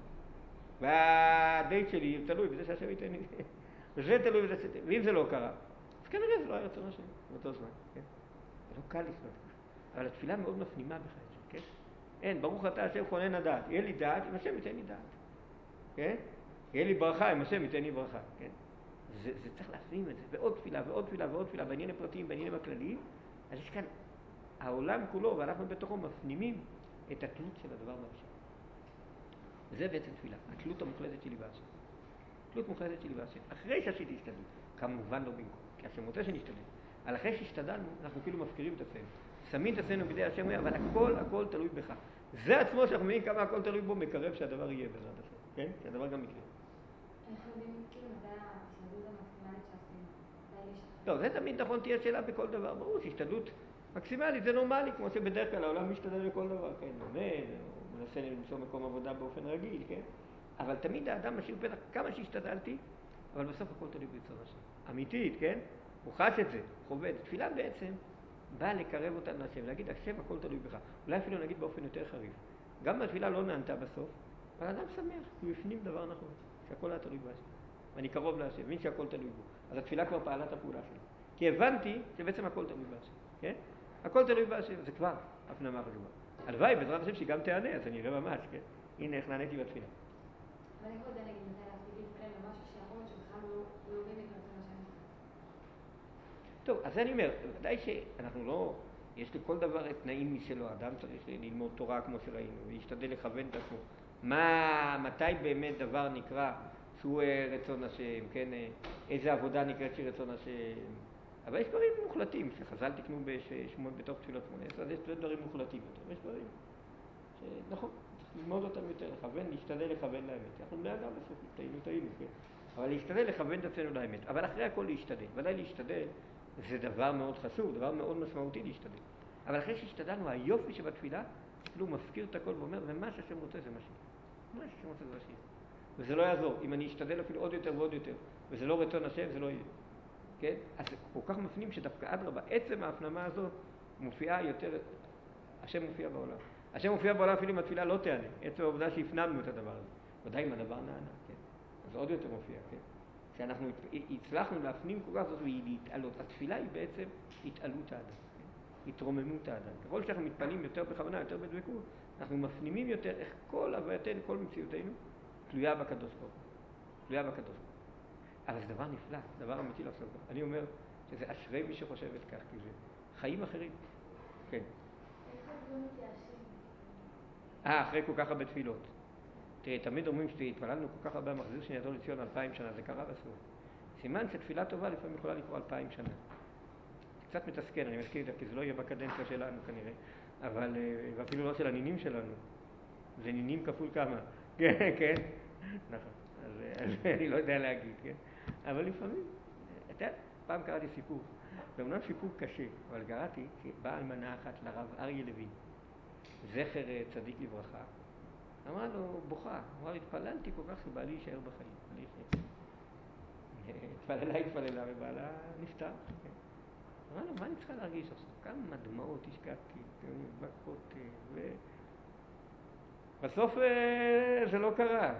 והדייט שלי תלוי בזה שהשם ייתן לי. וזה תלוי בזה, ואם זה לא קרה, אז כנראה זה לא היה רצון השם, באותו זמן, כן? זה לא קל לפנות. אבל התפילה מאוד מפנימה בך את זה, כן? אין, ברוך אתה השם כונן הדעת. יהיה לי דעת, אם השם ייתן לי דעת. כן? יהיה לי ברכה, אם השם ייתן לי ברכה, כן? זה צריך להפנים את זה, ועוד תפילה, ועוד תפילה, ועוד תפילה, בעניינים הפרטיים, בעניינים הכלליים. אז יש כאן, העולם כולו, ואנחנו בתוכו מפנימים את התלות של הדבר בהשם. וזה בעצם תפילה, התלות המוחלטת שלי בהשם. תלות מוחלטת שלי בהשם. אחרי שעשיתי השתדלות, כמובן לא במקום, כי השם רוצה שנשתדל. אבל אחרי שהשתדלנו, אנחנו כאילו מפקירים את עצמנו. שמים את עצמנו בידי השם, אבל הכל תלוי בך. זה עצמו שאנחנו מבינים כמה הכל תלוי בו, מקרב שהדבר יהיה בעזרת השם, כן? שהדבר גם יקרה. איך יודעים כאילו מתי ההשתדלות המקסימלית שעשינו? לא, זה תמיד נכון, תהיה שאלה בכל דבר. ברור שהשתדלות מקסימלית זה נורמלי, כמו שבדרך כלל העולם משתדל לכל דבר, כן? לומד, או מנסה למצוא מקום עבודה באופן רגיל, כן? אבל תמיד האדם משאיר פתח כמה שהשתדלתי, אבל בסוף הכל תלוי ברצון השם. אמיתית, כן? הוא חש את זה, חווה את זה. תפילה בעצם באה לקרב אותנו להשם, להגיד, השם הכל תלוי בך. אולי אפילו נגיד באופן יותר חריף. גם התפילה לא נענתה בסוף, אבל האדם שמח, הוא הפנים דבר נכון, שהכל היה תלוי בהשם. ואני קרוב להשם, מבין שהכל תלוי בו. אז התפילה כבר פעלה את הפעולה שלה. כי הבנתי שבעצם הכל תלוי בהשם, כן? הכל תלוי בהשם, זה כבר הפנמה חשובה. הלוואי בעזרת השם שהיא גם תענה, אז אני אראה ממש, כן? הנה איך נעניתי בתפילה. אבל איך הוא יודע נגיד מתי להפסיק להתפלל למשהו שיכול להיות שבכלל הוא לא באמת רצון השם בכלל? טוב, אז אני אומר, ודאי שאנחנו לא, יש לכל דבר תנאים משלו, אדם צריך ללמוד תורה כמו שראינו, ולהשתדל לכוון את עצמו. מתי באמת דבר נקרא שהוא רצון השם, כן, איזה עבודה נקראת שהיא רצון השם. אבל יש דברים מוחלטים, שחז"ל תקנו בתוך תפילות 18, אז יש דברים מוחלטים יותר, יש דברים שנכון, צריך ללמוד אותם יותר, לכוון, להשתדל לכוון לאמת. אנחנו בני אדם בסוף, טעינו, כן. אבל להשתדל לכוון את עצמנו לאמת. אבל אחרי הכל להשתדל, ודאי להשתדל, זה דבר מאוד חשוב, דבר מאוד משמעותי להשתדל. אבל אחרי שהשתדלנו, היופי שבתפילה, אפילו הוא מזכיר את הכל ואומר, ומה שהשם רוצה זה מה שיהיה. מה שהשם רוצה זה מה שיהיה. וזה לא יעזור. אם אני אשתדל אפילו עוד יותר ועוד יותר, וזה לא רצון השם, זה לא יהיה. כן? אז כל כך מפנים שדווקא אדרבה, עצם ההפנמה הזאת מופיעה יותר, השם מופיע בעולם. השם מופיע בעולם אפילו אם התפילה לא תענה. עצם העובדה שהפנמנו את הדבר הזה. ודאי אם הדבר נענה, כן. אז עוד יותר מופיע, כן. שאנחנו הצלחנו להפנים כל כך זאת והיא להתעלות. התפילה היא בעצם התעלות האדם, כן? התרוממות האדם. ככל שאנחנו מתפעלים יותר בכוונה, יותר בדבקות, אנחנו מפנימים יותר איך כל הווייתנו, כל מציאותנו, תלויה בקדוש ברוך הוא. תלויה בקדוש ברוך הוא. אבל זה דבר נפלא, דבר אמיתי לעשות. אני אומר שזה אשרי מי שחושבת כך, כי זה חיים אחרים. כן. איך אז לא מתייאשים? אחרי כל כך הרבה תפילות. תראה, תמיד אומרים שהתפללנו כל כך הרבה מחזיר שנייתו לציון 2000 שנה, זה קרה בסוף. סימן שתפילה טובה לפעמים יכולה לקרוא 2000 שנה. קצת מתסכל, אני מסכים איתה, כי זה לא יהיה בקדנציה שלנו כנראה, אבל, ואפילו לא של הנינים שלנו. זה נינים כפול כמה. כן, כן. נכון. אז אני לא יודע להגיד, כן. אבל לפעמים, אתה יודע, פעם קראתי סיפור, זה אומנם סיפור קשה, אבל קראתי שבאה אלמנה אחת לרב אריה לוין, זכר צדיק לברכה, אמרה לו, בוכה, אמרה, התפללתי כל כך שבעלי יישאר בחיים. התפללה ובעלה נפטר. אמרה לו, מה אני צריכה להרגיש עכשיו? כמה דמעות השקעתי, בקות, בסוף זה לא קרה.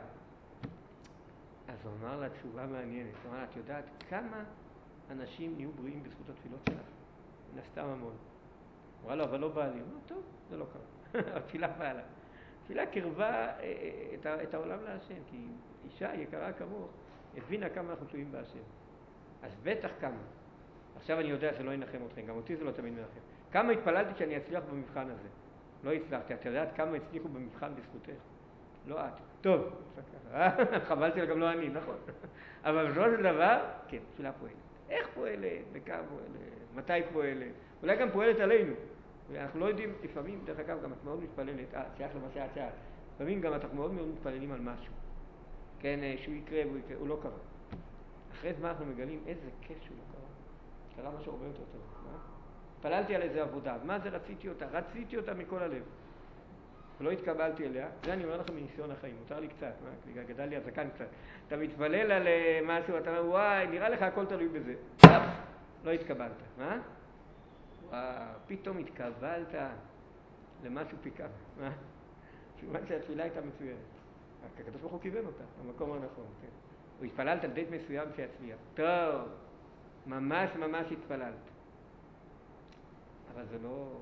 אז הוא אמר לה תשובה מעניינת, הוא אמר לה, את יודעת כמה אנשים נהיו בריאים בזכות התפילות שלך? נסתם המון. אמרה לו, אבל לא בא לי. הוא אמר, טוב, זה לא קרה. התפילה באה לה. התפילה קרבה את העולם להשם, כי אישה יקרה כמוך הבינה כמה אנחנו תלויים בהשם. אז בטח כמה. עכשיו אני יודע שלא ינחם אתכם, גם אותי זה לא תמיד מנחם. כמה התפללתי שאני אצליח במבחן הזה? לא הצלחתי. את יודעת כמה הצליחו במבחן בזכותך? לא את. טוב, חבלתי גם לא אני, נכון. אבל בסופו של דבר, כן, תפילה פועלת. איך פועלת? בכמה פועלת? מתי פועלת? אולי גם פועלת עלינו. אנחנו לא יודעים, לפעמים, דרך אגב, גם את מאוד מתפללת, שייך למה שאת שאת. לפעמים גם אנחנו מאוד מאוד מתפללים על משהו. כן, שהוא יקרה והוא יקרה, הוא לא קרה. אחרי זמן אנחנו מגלים איזה כיף שהוא לא קרה. קרה משהו הרבה יותר טוב. התפללתי על איזה עבודה, מה זה רציתי אותה? רציתי אותה מכל הלב. ולא התקבלתי אליה, זה אני אומר לכם מניסיון החיים, מותר לי קצת, גדל לי הזקן קצת. אתה מתפלל על משהו, אתה אומר, וואי, נראה לך הכל תלוי בזה. לא התקבלת, מה? וואו, פתאום התקבלת למשהו פיקה, מה? סימן שהתפילה הייתה מצוינת. הקדוש ברוך הוא כיוון אותה, במקום הנכון, כן. הוא התפללת על דייט מסוים שיצליח. טוב, ממש ממש התפללת. אבל זה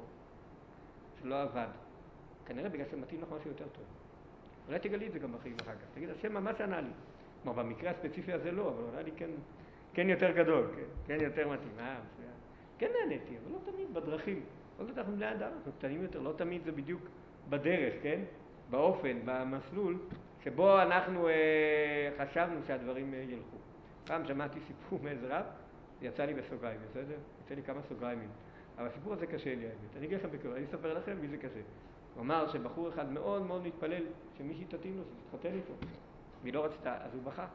לא עבד. כנראה בגלל שמתאים לך משהו יותר טוב. אולי תגלי את זה גם בחיים אחר כך. תגיד, השם ממש ענה לי. כלומר, במקרה הספציפי הזה לא, אבל ענה לי כן יותר גדול, כן יותר מתאים. מצוין. כן נהניתי, אבל לא תמיד בדרכים. כל זאת אנחנו בני אדם, אנחנו קטנים יותר, לא תמיד זה בדיוק בדרך, כן? באופן, במסלול, שבו אנחנו חשבנו שהדברים ילכו. פעם שמעתי סיפור מאיזה רב, יצא לי בסוגריים, בסדר? יצא לי כמה סוגריים. אבל הסיפור הזה קשה לי, האמת. אני אגיד לכם בקרוב, אני אספר לכם מי זה קשה. הוא אמר שבחור אחד מאוד מאוד מתפלל שמישהי תתאים לו, שתתחתן איתו. והיא לא רצתה, אז הוא בכה.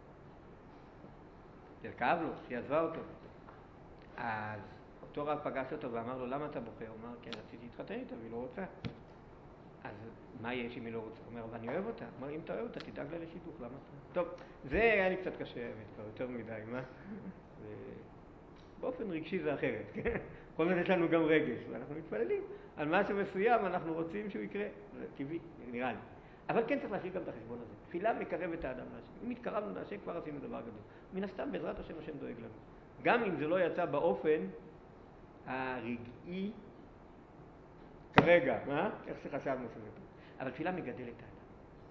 זה כאב לו, שהיא עזבה אותו. אז אותו רב פגש אותו ואמר לו, למה אתה בוכה? הוא אמר, כן, רציתי להתחתן איתה והיא לא רוצה. אז מה יש אם היא לא רוצה? הוא אומר, אבל אני אוהב אותה. הוא אומר, אם אתה אוהב אותה, תדאג לה לשידוך, למה אתה? טוב, זה היה לי קצת קשה, האמת, כבר יותר מדי, מה? באופן רגשי זה אחרת, כן? כל מיני יש לנו גם רגש, ואנחנו מתפללים על משהו מסוים, אנחנו רוצים שהוא יקרה, זה טבעי, נראה לי. אבל כן צריך להשאיר גם את החשבון הזה. תפילה מקרבת את האדם להשם. אם התקרבנו להשם, כבר עשינו דבר גדול. מן הסתם, בעזרת השם, השם דואג לנו. גם אם זה לא יצא באופן הרגעי כרגע, איך שחשבנו שזה טוב. אבל תפילה מגדלת את האדם.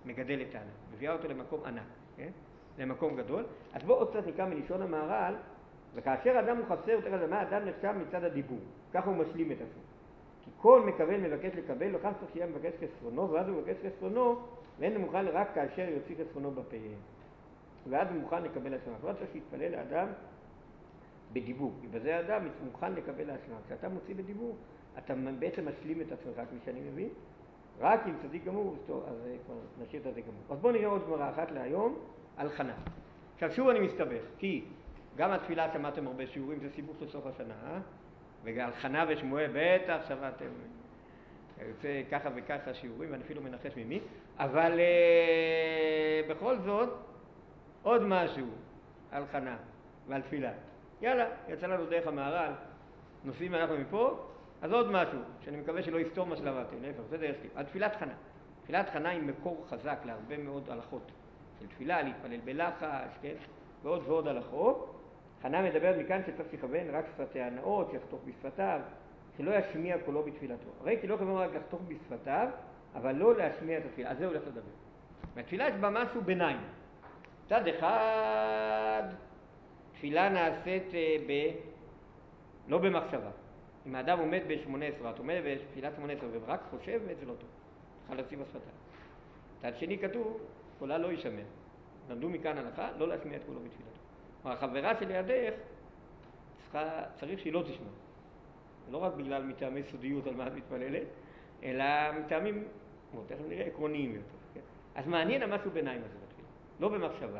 מגדלת את האדם, מביאה אותו למקום ענק, כן? למקום גדול. אז בואו עוד קצת נקרא מלשון המהר"ל, וכאשר אדם הוא חסר יותר אדמה, אדם נחשב מצד הדיבור, ככה הוא משלים את עצמו. כי כל מקבל מבקש לקבל, לא כך צריך שיהיה מבקש חסרונו, ואז הוא מבקש חסרונו, ואין הוא מוכן רק כאשר יוציא חסרונו בפה. ואז הוא מוכן לקבל השלמה. זאת צריך להתפלל לאדם בדיבור, כי בזה האדם מוכן לקבל השלמה. כשאתה מוציא בדיבור, אתה בעצם משלים את עצמך, כפי שאני מבין. רק אם צדיק גמור, אז כבר נשאיר את זה גמור. אז בואו נראה עוד גמרא אחת להיום, על חנה. עכשיו שוב אני מסתבך, כי גם התפילה שמעתם הרבה שיעורים, זה סיבוך של סוף השנה, וגם חנה ושמואל בטח שמעתם, יוצא ככה וככה שיעורים, ואני אפילו מנחש ממי, אבל בכל זאת, עוד משהו על חנה ועל תפילה. יאללה, יצא לנו דרך המהר"ל, נוסעים אנחנו מפה, אז עוד משהו, שאני מקווה שלא יסתור מה שלמדתם, להפך, זה דרך לי. על תפילת חנה. תפילת חנה היא מקור חזק להרבה מאוד הלכות של תפילה, להתפלל בלחש, כן? ועוד ועוד הלכות. חנה מדבר מכאן שצריך לכוון רק שפתי הנאות, שיחתוך בשפתיו, שלא ישמיע קולו בתפילתו. הרי כי לא כוון רק לחתוך בשפתיו, אבל לא להשמיע את התפילה. אז זה הולך לדבר. מהתפילה יש בה משהו ביניים. צד אחד, תפילה נעשית לא במחשבה. אם האדם עומד ב-18, את עומד בתפילת 18 ורק חושב, זה לא טוב. צריכה להוציא בשפתיו. צד שני כתוב, קולה לא יישמע. למדו מכאן הלכה, לא להשמיע את קולו בתפילתו. החברה שלידך צריך שהיא לא תשמע. לא רק בגלל מטעמי סודיות על מה את מתפללת, אלא מטעמים, תכף נראה, עקרוניים יותר. כן? אז מעניין המשהו ביניים הזה בתפילה. לא במחשבה,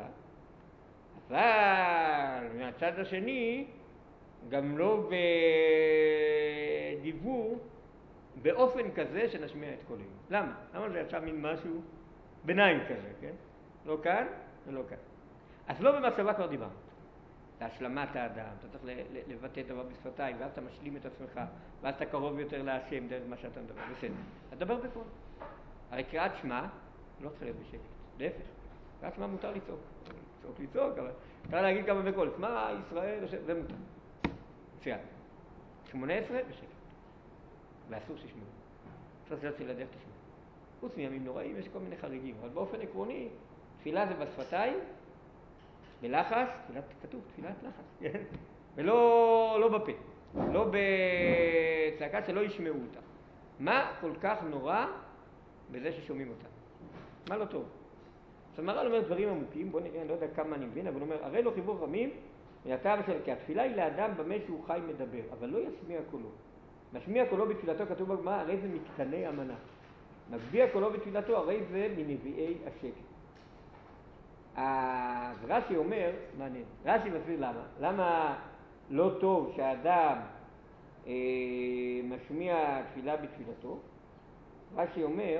אבל מהצד השני, גם לא בדיבור, באופן כזה שנשמיע את קולנו. למה? למה זה יצא מין משהו ביניים כזה, כן? לא כאן ולא כאן. אז לא במחשבה כבר דיברנו. להשלמת האדם, אתה צריך לבטא דבר בשפתיים, ואז אתה משלים את עצמך, ואז אתה קרוב יותר להשם דרך מה שאתה מדבר. בסדר. אתה מדבר בקול. הרי קריאת שמע לא צריך להיות בשקט. להפך. קריאת שמע מותר לצעוק. לצעוק, אבל אפשר להגיד כמה בקול. שמע, ישראל, זה מותר. מצוין. 18 בשקט. ואסור ששמעו. צריך להיות שילדך תשמעו. חוץ מימים נוראים יש כל מיני חריגים, אבל באופן עקרוני, תפילה זה בשפתיים, בלחש, כתוב, תפילת לחש, ולא בפה, לא בצעקה שלא ישמעו אותה. מה כל כך נורא בזה ששומעים אותה? מה לא טוב? אז המהר"ל אומר דברים עמוקים, בוא נראה, אני לא יודע כמה אני מבין, אבל הוא אומר, הרי לא חיבור רמים, כי התפילה היא לאדם במה שהוא חי מדבר, אבל לא ישמיע קולו. משמיע קולו בתפילתו, כתוב בגמרא, הרי זה מקטני המנה. מגביה קולו בתפילתו, הרי זה מנביאי השקט. אז רש"י אומר, מעניין, רש"י מסביר למה. למה לא טוב שהאדם משמיע תפילה בתפילתו? רש"י אומר,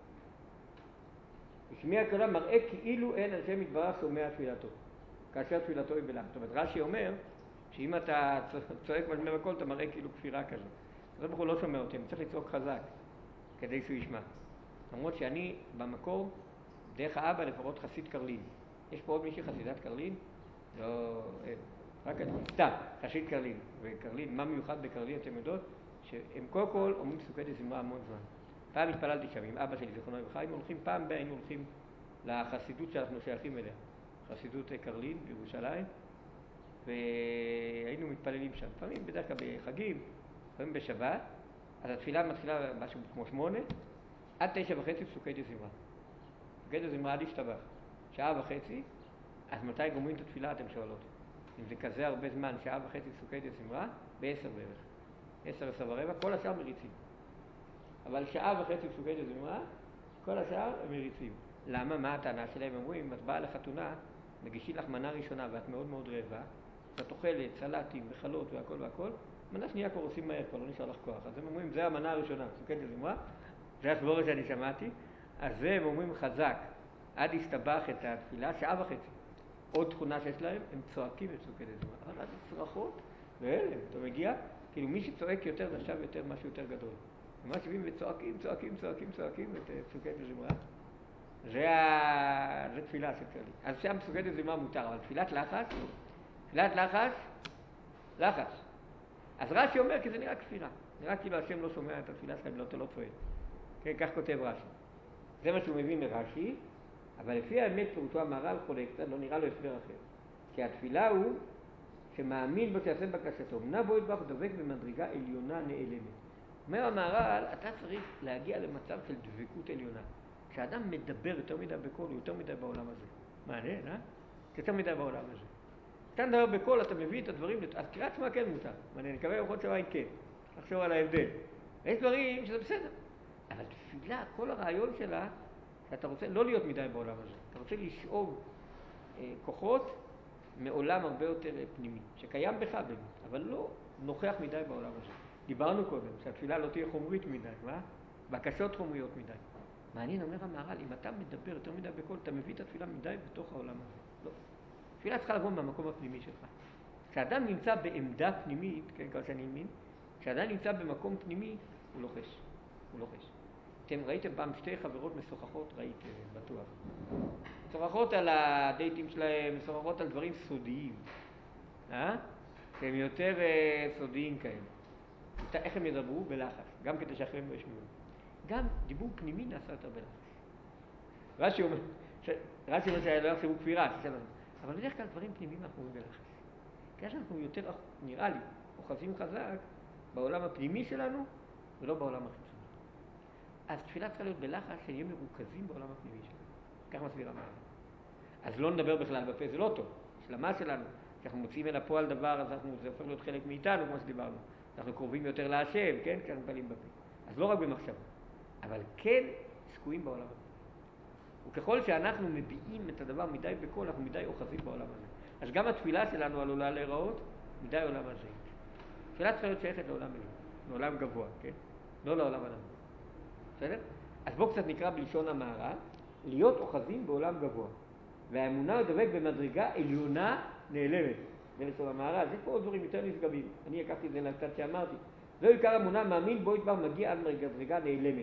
משמיע קולו מראה כאילו אין השם יתברך שומע תפילתו, כאשר תפילתו היא בלחש. זאת אומרת, רש"י אומר, שאם אתה צועק משמיע בקול, אתה מראה כאילו כפירה כזאת. זה בחור לא שומע אותם, צריך לצעוק חזק כדי שהוא ישמע. למרות שאני במקור, דרך האבא לפחות חסיד קרלין. יש פה עוד מישהי חסידת קרלין? לא, רק אני, סתם, חסיד קרלין. וקרלין, מה מיוחד בקרלין, אתם יודעות? שהם כל אומרים פסוקי דזמרה המון זמן. פעם התפללתי שם עם אבא שלי, זיכרונו לברכה, היינו הולכים לחסידות שאנחנו שייכים אליה. חסידות קרלין בירושלים, והיינו מתפללים שם. לפעמים בדרך כלל בחגים, לפעמים בשבת, אז התפילה מתחילה משהו כמו 8, עד 9:30 פסוקי דזמרה. פסוקי דזמרה עד השתבח. 1.5 שעה, אז מתי גומרים את התפילה אתם שואלות? אם זה כזה הרבה זמן, 1.5 שעה פסוקי דזמרה, ב-10 בערך. 10:15, כל השאר מריצים. אבל 1.5 שעה פסוקי דזמרה, כל השאר הם מריצים. למה? מה הטענה שלהם? אומרים, את באה לחתונה, מגישים לך מנה ראשונה ואת מאוד מאוד רעבה, את אוכלת סלטים וחלות והכל, מנה שנייה כבר עושים מהר, כבר לא נשאר לך כוח. אז הם אומרים, זה המנה הראשונה, פסוקי דזמרה, זה הסבורה שאני שמעתי, אז זה הם אומרים חזק, עד יסתבח את התפילה, 1.5 שעה. עוד תכונה שיש להם, הם צועקים את פסוקי דזמרה. אבל זה צרחות, ואלה, אתה מגיע, כאילו מי שצועק יותר נחשב יותר משהו יותר גדול. ממש שבים וצועקים את פסוקי דזמרה. זה תפילה של כללי. אז שם פסוקי דזמרה מותר, אבל תפילת לחש, לחש. אז רש"י אומר כי זה נראה כפירה. נראה כאילו השם לא שומע את התפילה שלך אם אתה לא צועק. כן, כך כותב רש"י. זה מה שהוא מבין מרש"י, אבל לפי האמת פירושו המהר"ל חולק קצת, לא נראה לו הסבר אחר. שהתפילה הוא שמאמין בו שיעשה בקשתו. אמונה בו יתברך דבק במדרגה עליונה נעלמת. אומר המהר"ל, אתה צריך להגיע למצב של דבקות עליונה. כשאדם מדבר יותר מדי בקול, הוא יותר מדי בעולם הזה. מעניין, יותר מדי בעולם הזה. אתה מדבר בקול, אתה מביא את הדברים, אז קריאת שמע כן מותר. אני מקווה ארוחות שמים כן. לחשוב על ההבדל. יש דברים שזה בסדר. אבל תפילה, כל הרעיון שלה, שאתה רוצה לא להיות מדי בעולם הזה. אתה רוצה לשאוב כוחות מעולם הרבה יותר פנימי, שקיים בך באמת, אבל לא נוכח מדי בעולם הזה. דיברנו קודם, שהתפילה לא תהיה חומרית מדי, מה? בקשות חומריות מדי. מעניין, אומר המהר"ל, אם אתה מדבר יותר מדי בקול, אתה מביא את התפילה מדי בתוך העולם הזה. לא. תפילה צריכה לבוא מהמקום הפנימי שלך. כשאדם נמצא בעמדה פנימית, כן, כמו שאני מבין, כשאדם נמצא במקום פנימי, הוא לוחש. הוא לוחש. אתם ראיתם פעם שתי חברות משוחחות, ראיתם, בטוח. משוחחות על הדייטים שלהם, משוחחות על דברים סודיים. שהם יותר סודיים כאלה. איך הם ידברו? בלחש. גם כדי שאחרים לא ישמעו. גם דיבור פנימי נעשה יותר בלחש. רש"י אומר שלא יחשבו כפירה, אבל בדרך כלל דברים פנימיים אנחנו אומרים בלחש. כי אנחנו יותר, נראה לי, אוחזים חזק בעולם הפנימי שלנו ולא בעולם החיצוני. אז תפילה צריכה להיות בלחש שנהיה מרוכזים בעולם הפנימי שלנו. כך מסביר המהר"ל. אז לא נדבר בכלל בפה, זה לא טוב. השלמה שלנו, כשאנחנו מוצאים אל הפועל דבר, אז זה הופך להיות חלק מאיתנו, כמו שדיברנו. אנחנו קרובים יותר להשם, כן? כשאנחנו מתפללים בפה. אז לא רק במחשבה, אבל כן שקועים בעולם הזה. וככל שאנחנו מביעים את הדבר מדי בקול, אנחנו מדי אוחזים בעולם הזה. אז גם התפילה שלנו עלולה להיראות מדי עולם הזה. תפילה צריכה להיות שייכת לעולם הזה, לעולם גבוה, כן? לא לעולם הנמוך. בסדר? אז בואו קצת נקרא בלשון המהר"ל, להיות אוחזים בעולם גבוה. והאמונה הוא דבק במדרגה עליונה נעלמת. זה לשון המהר"ל. יש פה עוד דברים יותר נשגבים. אני לקחתי את זה לקצת שאמרתי. זו עיקר אמונה, מאמין בו יתברך מגיע עד מדרגה נעלמת.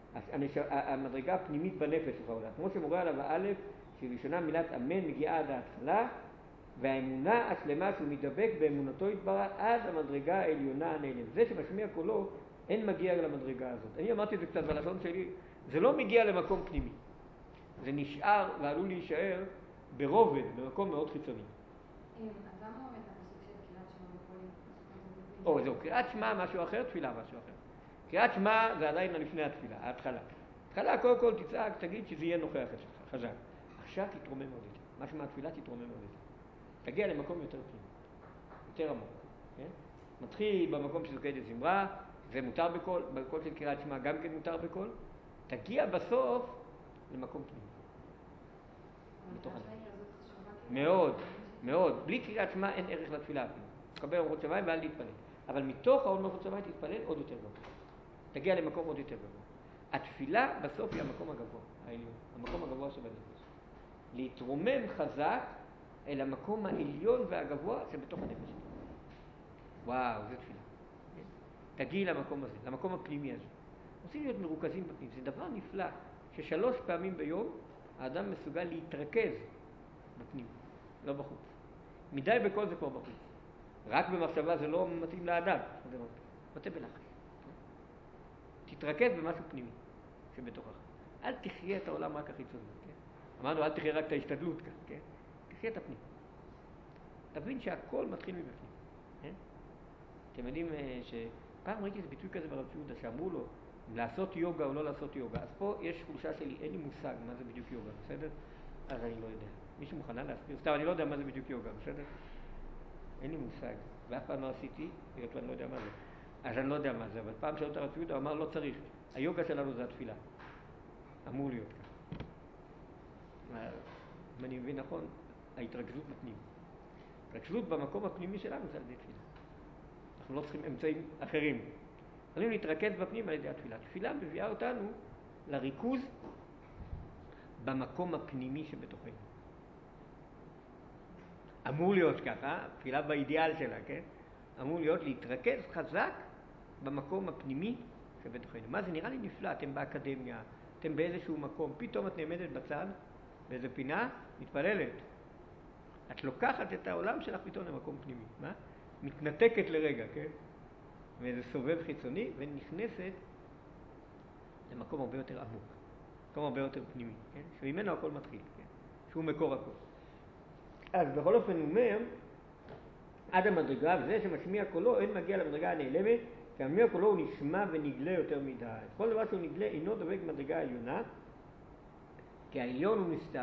המדרגה הפנימית בנפש שלך עולה. כמו שמורה עליו האלף, שראשונה מילת אמן מגיעה עד ההתחלה, והאמונה השלמה שהוא מתדבק באמונתו יתברך עד המדרגה העליונה הנעלמת. זה שמשמיע קולו, אין מגיע למדרגה הזאת. אני אמרתי את זה קצת בלשון שלי, זה לא מגיע למקום פנימי. זה נשאר ועלול להישאר ברובד, במקום מאוד חיצוני. אז למה הוא את הפסוק של קריאת שמע בקול? זהו, קריאת שמע משהו אחר, תפילה משהו אחר. קריאת שמע זה עדיין לפני התפילה, ההתחלה. התחלה קודם כל תצעק, תגיד שזה יהיה נוכח אצלך, חזק. עכשיו תתרומם עוד יותר. משהו מהתפילה תתרומם עוד יותר. תגיע למקום יותר פנימי, יותר עמוק. כן? מתחיל במקום שזוקד זמרה, זה מותר בקול, בקול של קריאת שמע גם כן מותר בקול. תגיע בסוף למקום פנימי. מאוד, מאוד. בלי קריאת שמע אין ערך לתפילה אפילו. תקבל ארוחות שמיים ואל להתפלל. אבל מתוך ארוחות שמיים תתפלל עוד יותר גבוה. תגיע למקום עוד יותר גבוה. התפילה בסוף היא המקום הגבוה, העליון, המקום הגבוה שבנפש. להתרומם חזק אל המקום העליון והגבוה שבתוך הנפש. וואו, זו תפילה. תגיעי למקום הזה, למקום הפנימי הזה. רוצים להיות מרוכזים בפנים. זה דבר נפלא ששלוש פעמים ביום האדם מסוגל להתרכז בפנים, לא בחוץ. מדי בכל זה כבר בחוץ. רק במחשבה זה לא מתאים לאדם. מטה בלחש. תתרכז במשהו פנימי שבתוכך. אל תחיה את העולם רק החיצוני. כן? אמרנו, אל תחיה רק את ההשתדלות כאן. כן? תחיה את הפנים. תבין שהכל מתחיל מבפנים. כן? אתם יודעים שפעם ראיתי איזה ביטוי כזה ברב יהודה שאמרו לו לעשות יוגה או לא לעשות יוגה. אז פה יש חולשה שלי, אין לי מושג מה זה בדיוק יוגה, בסדר? אז אני לא יודע. מישהו מוכנה להסביר? סתם, אני לא יודע מה זה בדיוק יוגה, בסדר? אין לי מושג. ואף פעם לא עשיתי, בגלל שאני לא יודע מה זה. אז אני לא יודע מה זה, אבל פעם שאלת הרב יהודה, הוא אמר לא צריך. היוגה שלנו זה התפילה. אמור להיות כך. אם אני מבין נכון, ההתרכזות בפנים. ההתרכזות במקום הפנימי שלנו זה על ידי תפילה. אנחנו לא צריכים אמצעים אחרים. יכולים להתרכז בפנים על ידי התפילה. תפילה מביאה אותנו לריכוז במקום הפנימי שבתוכנו. אמור להיות ככה, תפילה באידיאל שלה, כן? אמור להיות להתרכז חזק במקום הפנימי שבתוכנו. מה זה נראה לי נפלא, אתם באקדמיה, אתם באיזשהו מקום, פתאום את נעמדת בצד, באיזה פינה, מתפללת. את לוקחת את העולם שלך פתאום למקום פנימי, מה? מתנתקת לרגע, כן? מאיזה סובב חיצוני, ונכנסת למקום הרבה יותר עמוק. מקום הרבה יותר פנימי, כן? שממנו הכל מתחיל, כן? שהוא מקור הכל. אז בכל אופן הוא אומר, עד המדרגה, וזה שמשמיע קולו, אין מגיע למדרגה הנעלמת, כי המשמיע קולו הוא נשמע ונגלה יותר מדי. כל דבר שהוא נגלה אינו דבק במדרגה העליונה, כי העליון הוא נסתר.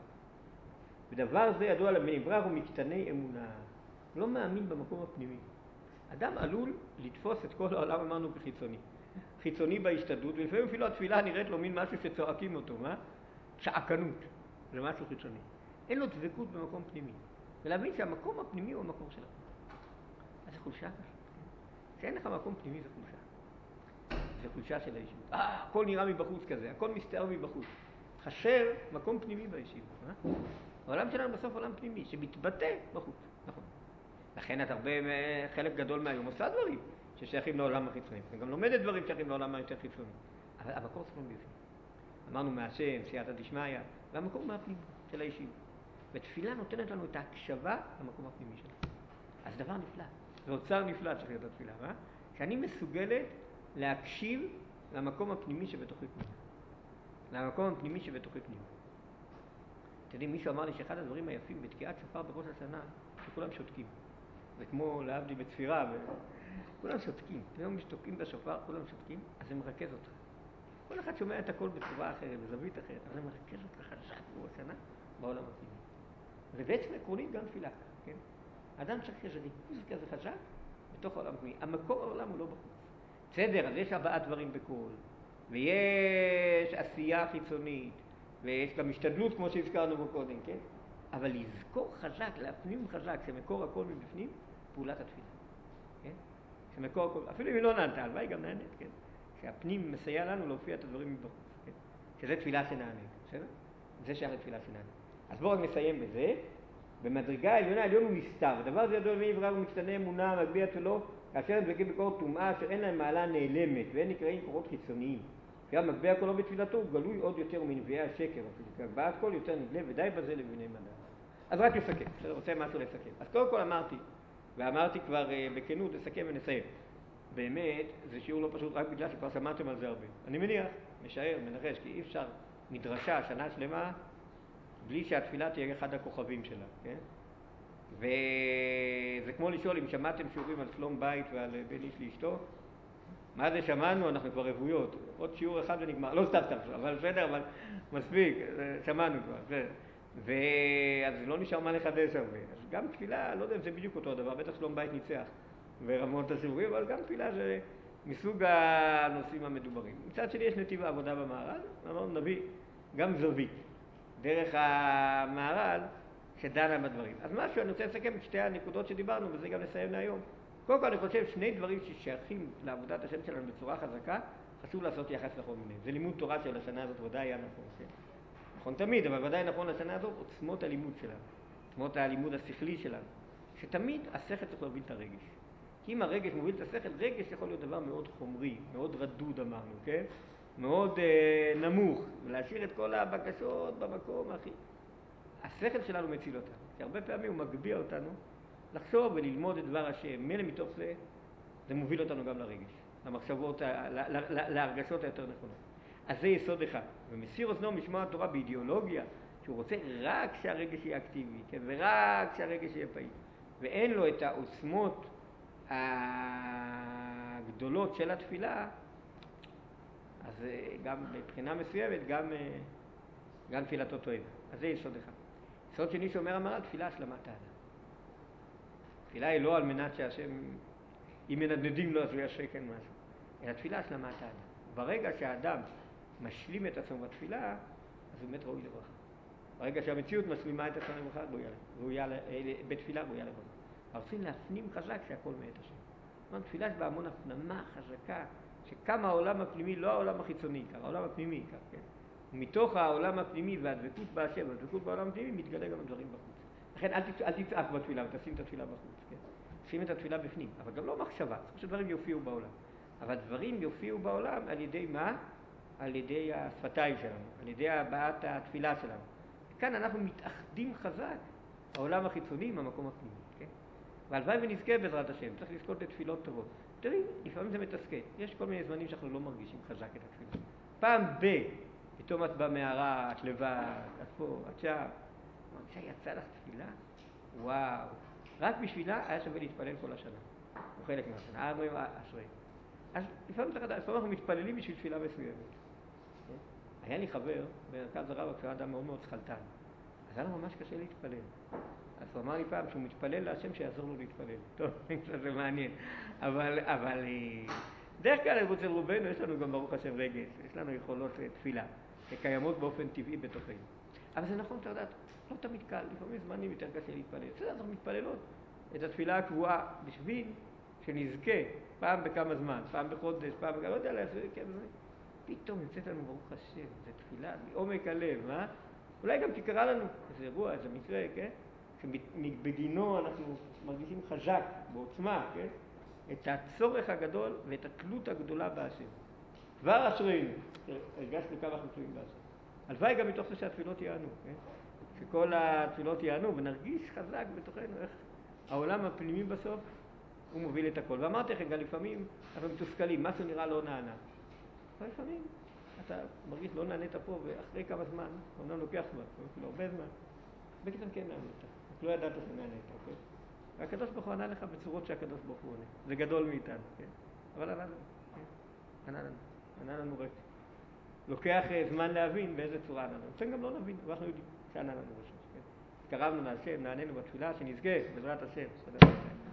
ודבר זה ידוע למברר ומקטני אמונה. הוא לא מאמין במקום הפנימי. אדם עלול לתפוס את כל העולם, אמרנו, בחיצוני. חיצוני בהשתדלות, ולפעמים אפילו התפילה נראית לו מין משהו שצועקים אותו, מה? צעקנות. זה משהו חיצוני. אין לו דבקות במקום פנימי. ולהבין שהמקום הפנימי הוא המקור שלנו. אז זה חולשה כזאת. שאין לך מקום פנימי זה חולשה. זה חולשה של הישיבות. הכל נראה מבחוץ כזה, הכל מסתער מבחוץ. חסר מקום פנימי בישיבות. העולם שלנו בסוף עולם פנימי, שמתבטא בחוץ. נכון. לכן את הרבה, חלק גדול מהיום עושה דברים ששייכים לעולם החיצוני. אני גם לומדת דברים שייכים לעולם היותר חיצוני. אבל המקור שלנו בפנים. אמרנו מהשם, סייעתא דשמיא, והמקור מהפנימי של הישיבות. ותפילה נותנת לנו את ההקשבה למקום הפנימי שלנו. אז דבר נפלא. זה אוצר נפלא צריך להיות התפילה, שאני מסוגלת להקשיב למקום הפנימי שבתוכי פנימי. למקום הפנימי שבתוכי פנימי. אתם יודעים, מישהו אמר לי שאחד הדברים היפים בתקיעת שופר בראש השנה, שכולם שותקים. זה כמו להבדיל בצפירה, וכולם שותקים. היום משתוקעים בשופר, כולם שותקים, אז זה מרכז אותך. כל אחד שומע את הכל בצורה אחרת, בזווית אחרת, אבל זה מרכז אותך חזק בראש השנה בעולם הפנימי. ובעצם עקרונית גם תפילה, כן? האדם צריך איזה ריכוז כזה חזק בתוך העולם הפנימי. המקור העולם הוא לא בחוץ. בסדר, אז יש הבעת דברים בקול, ויש עשייה חיצונית, ויש גם השתדלות כמו שהזכרנו בו קודם, כן? אבל לזכור חזק, להפנים חזק, שמקור הכל מבפנים, פעולת התפילה, כן? שמקור הכל, אפילו אם היא לא נענתה, הלוואי גם נענית, כן? שהפנים מסייע לנו להופיע את הדברים מבחוץ, כן? שזה תפילה שנענית, בסדר? זה שייך לתפילה שנענית. אז בואו רק נסיים בזה. במדרגה העליונה, העליון הוא נסתר. דבר זה ידוע מעברר ומשתנה אמונה, מגביה תפילו, כאשר הם דבקים בקור טומאה, אשר אין להם מעלה נעלמת, ואין נקראים קורות חיצוניים. גם מגביה קולו בתפילתו הוא גלוי עוד יותר מנביאי השקר, כהגבהת קול יותר נגלה, ודי בזה לבני מדע. אז רק לסכם, אני רוצה משהו לסכם. אז קודם כל אמרתי כבר בכנות, לסכם ונסיים. באמת, זה שיעור לא פשוט רק בגלל שכבר שמעתם על זה הרבה. אני מניח, משער, מנחש, כי אי אפשר מדרשה שנה שלמה בלי שהתפילה תהיה אחד הכוכבים שלה, כן? וזה כמו לשאול אם שמעתם שיעורים על שלום בית ועל בין איש לאשתו. מה זה שמענו? אנחנו כבר רבויות. עוד שיעור אחד ונגמר. לא סתם, אבל בסדר, אבל מספיק, שמענו כבר. ואז לא נשאר מה לחדש הרבה. אז גם תפילה, לא יודע אם זה בדיוק אותו הדבר, בטח שלום בית ניצח ורמות השיעורים, אבל גם תפילה זה מסוג הנושאים המדוברים. מצד שני יש נתיב העבודה במערל, אמרנו נביא גם זווית. דרך המערל שדנה בדברים. אז משהו, אני רוצה לסכם את שתי הנקודות שדיברנו, וזה גם נסיים להיום. קודם כל, אני חושב שני דברים ששייכים לעבודת השם שלנו בצורה חזקה, חשוב לעשות יחס לכל מיני. זה לימוד תורה של השנה הזאת, ודאי היה נכון, כן? נכון תמיד, אבל ודאי נכון לשנה הזאת, עוצמות הלימוד שלנו, עוצמות הלימוד השכלי שלנו, שתמיד השכל צריך להוביל את הרגש. כי אם הרגש מוביל את השכל, רגש יכול להיות דבר מאוד חומרי, מאוד רדוד אמרנו, כן? מאוד נמוך, ולהשאיר את כל הבקשות במקום הכי. השכל שלנו מציל אותנו, כי הרבה פעמים הוא מגביה אותנו לחשוב וללמוד את דבר השם. מילא מתוך זה, זה מוביל אותנו גם לרגש, למחשבות, להרגשות היותר נכונות. אז זה יסוד אחד. ומסיר אוזנו משמוע התורה באידיאולוגיה, שהוא רוצה רק שהרגש יהיה אקטיבי, כן? ורק שהרגש יהיה פעיל. ואין לו את העוצמות הגדולות של התפילה, אז גם מבחינה מסוימת, גם תפילתו טועה. אז זה יסוד אחד. יסוד שני שאומר המהר"ל, תפילה השלמת האדם. תפילה היא לא על מנת שהשם, אם מנדנדים לו אז הוא יעשה כן משהו, אלא תפילה השלמת האדם. ברגע שהאדם משלים את עצמו בתפילה, אז הוא באמת ראוי לברכה. ברגע שהמציאות משלימה את עצמו לברכה, בתפילה ראויה לברכה. אבל צריכים להפנים חזק שהכל מאת השם. זאת תפילה יש בה המון הפנמה חזקה, שקם העולם הפנימי, לא העולם החיצוני, העולם הפנימי, כן? ומתוך העולם הפנימי והדבקות בהשם, והדבקות בעולם הפנימי, מתגלה גם הדברים בחוץ. לכן אל תצעק בתפילה ותשים את התפילה בחוץ, כן? שים את התפילה בפנים, אבל גם לא מחשבה, צריך שדברים יופיעו בעולם. אבל דברים יופיעו בעולם על ידי מה? על ידי השפתיים שלנו, על ידי הבעת התפילה שלנו. וכאן אנחנו מתאחדים חזק, העולם החיצוני עם המקום הפנימי, כן? והלוואי ונזכה בעזרת השם, צריך לזכות לתפילות טובות. תראי, לפעמים זה מתסכל. יש כל מיני זמנים שאנחנו לא מרגישים חזק את התפילה. פעם פתאום את במערה, את לבד, את פה, את שם. אמרת שיצא לך תפילה? וואו. רק בשבילה היה שווה להתפלל כל השנה. הוא חלק מהשנה. אומרים, אשרי. אז לפעמים אנחנו מתפללים בשביל תפילה מסוימת. היה לי חבר במרכז הרב, כשהוא אדם מאוד מאוד שכלתן. אז היה לו ממש קשה להתפלל. אז הוא אמר לי פעם שהוא מתפלל להשם שיעזור לו להתפלל. טוב, זה מעניין. אבל דרך כלל אצל רובנו יש לנו גם ברוך השם רגש, יש לנו יכולות תפילה, שקיימות באופן טבעי בתוכנו. אבל זה נכון, אתה יודעת, לא תמיד קל, לפעמים זמנים יותר קשה להתפלל. בסדר, אנחנו מתפללות את התפילה הקבועה בשביל שנזכה פעם בכמה זמן, פעם בחודש, פעם בכמה, לא יודע לעשות, פתאום יוצאת לנו ברוך השם, זו תפילה מעומק הלב, אולי גם תקרא לנו איזה אירוע, איזה מקרה, כן? שבגינו אנחנו מרגישים חזק, בעוצמה, כן? את הצורך הגדול ואת התלות הגדולה בהשם. כבר אשרינו, הרגשנו כמה אנחנו תלויים בהשם. הלוואי גם מתוך זה שהתפילות יענו, כן? שכל התפילות יענו ונרגיש חזק בתוכנו איך העולם הפנימי בסוף הוא מוביל את הכל. ואמרתי לכם, גם לפעמים אנחנו מתוסכלים, משהו נראה לא נענה. אבל לפעמים אתה מרגיש לא נענית פה, ואחרי כמה זמן, אומנם לוקח זמן, לא הרבה זמן, בקיצור כן נענית, רק לא ידעת שנענית, אוקיי? והקדוש ברוך הוא ענה לך בצורות שהקדוש ברוך הוא עונה. זה גדול מאיתנו, כן? אבל ענה לנו, כן? ענה לנו רק. לוקח זמן להבין באיזה צורה ענה לנו. לפעמים גם לא נבין, אבל אנחנו יודעים שענה לנו ראשון, כן? התקרבנו להשם, נעננו בתפילה, שנזכה בעזרת השם. מה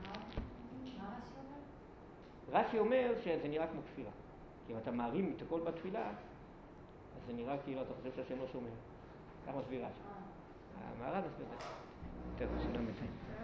רש"י אומר שזה נראה כמו כפירה. כי אם אתה מערים את הכל בתפילה, אז זה נראה כאילו אתה חושב שהשם לא שומע. כמה מסביר רש"י. המהר"ל מסביר את זה. טוב, שלום בינתיים.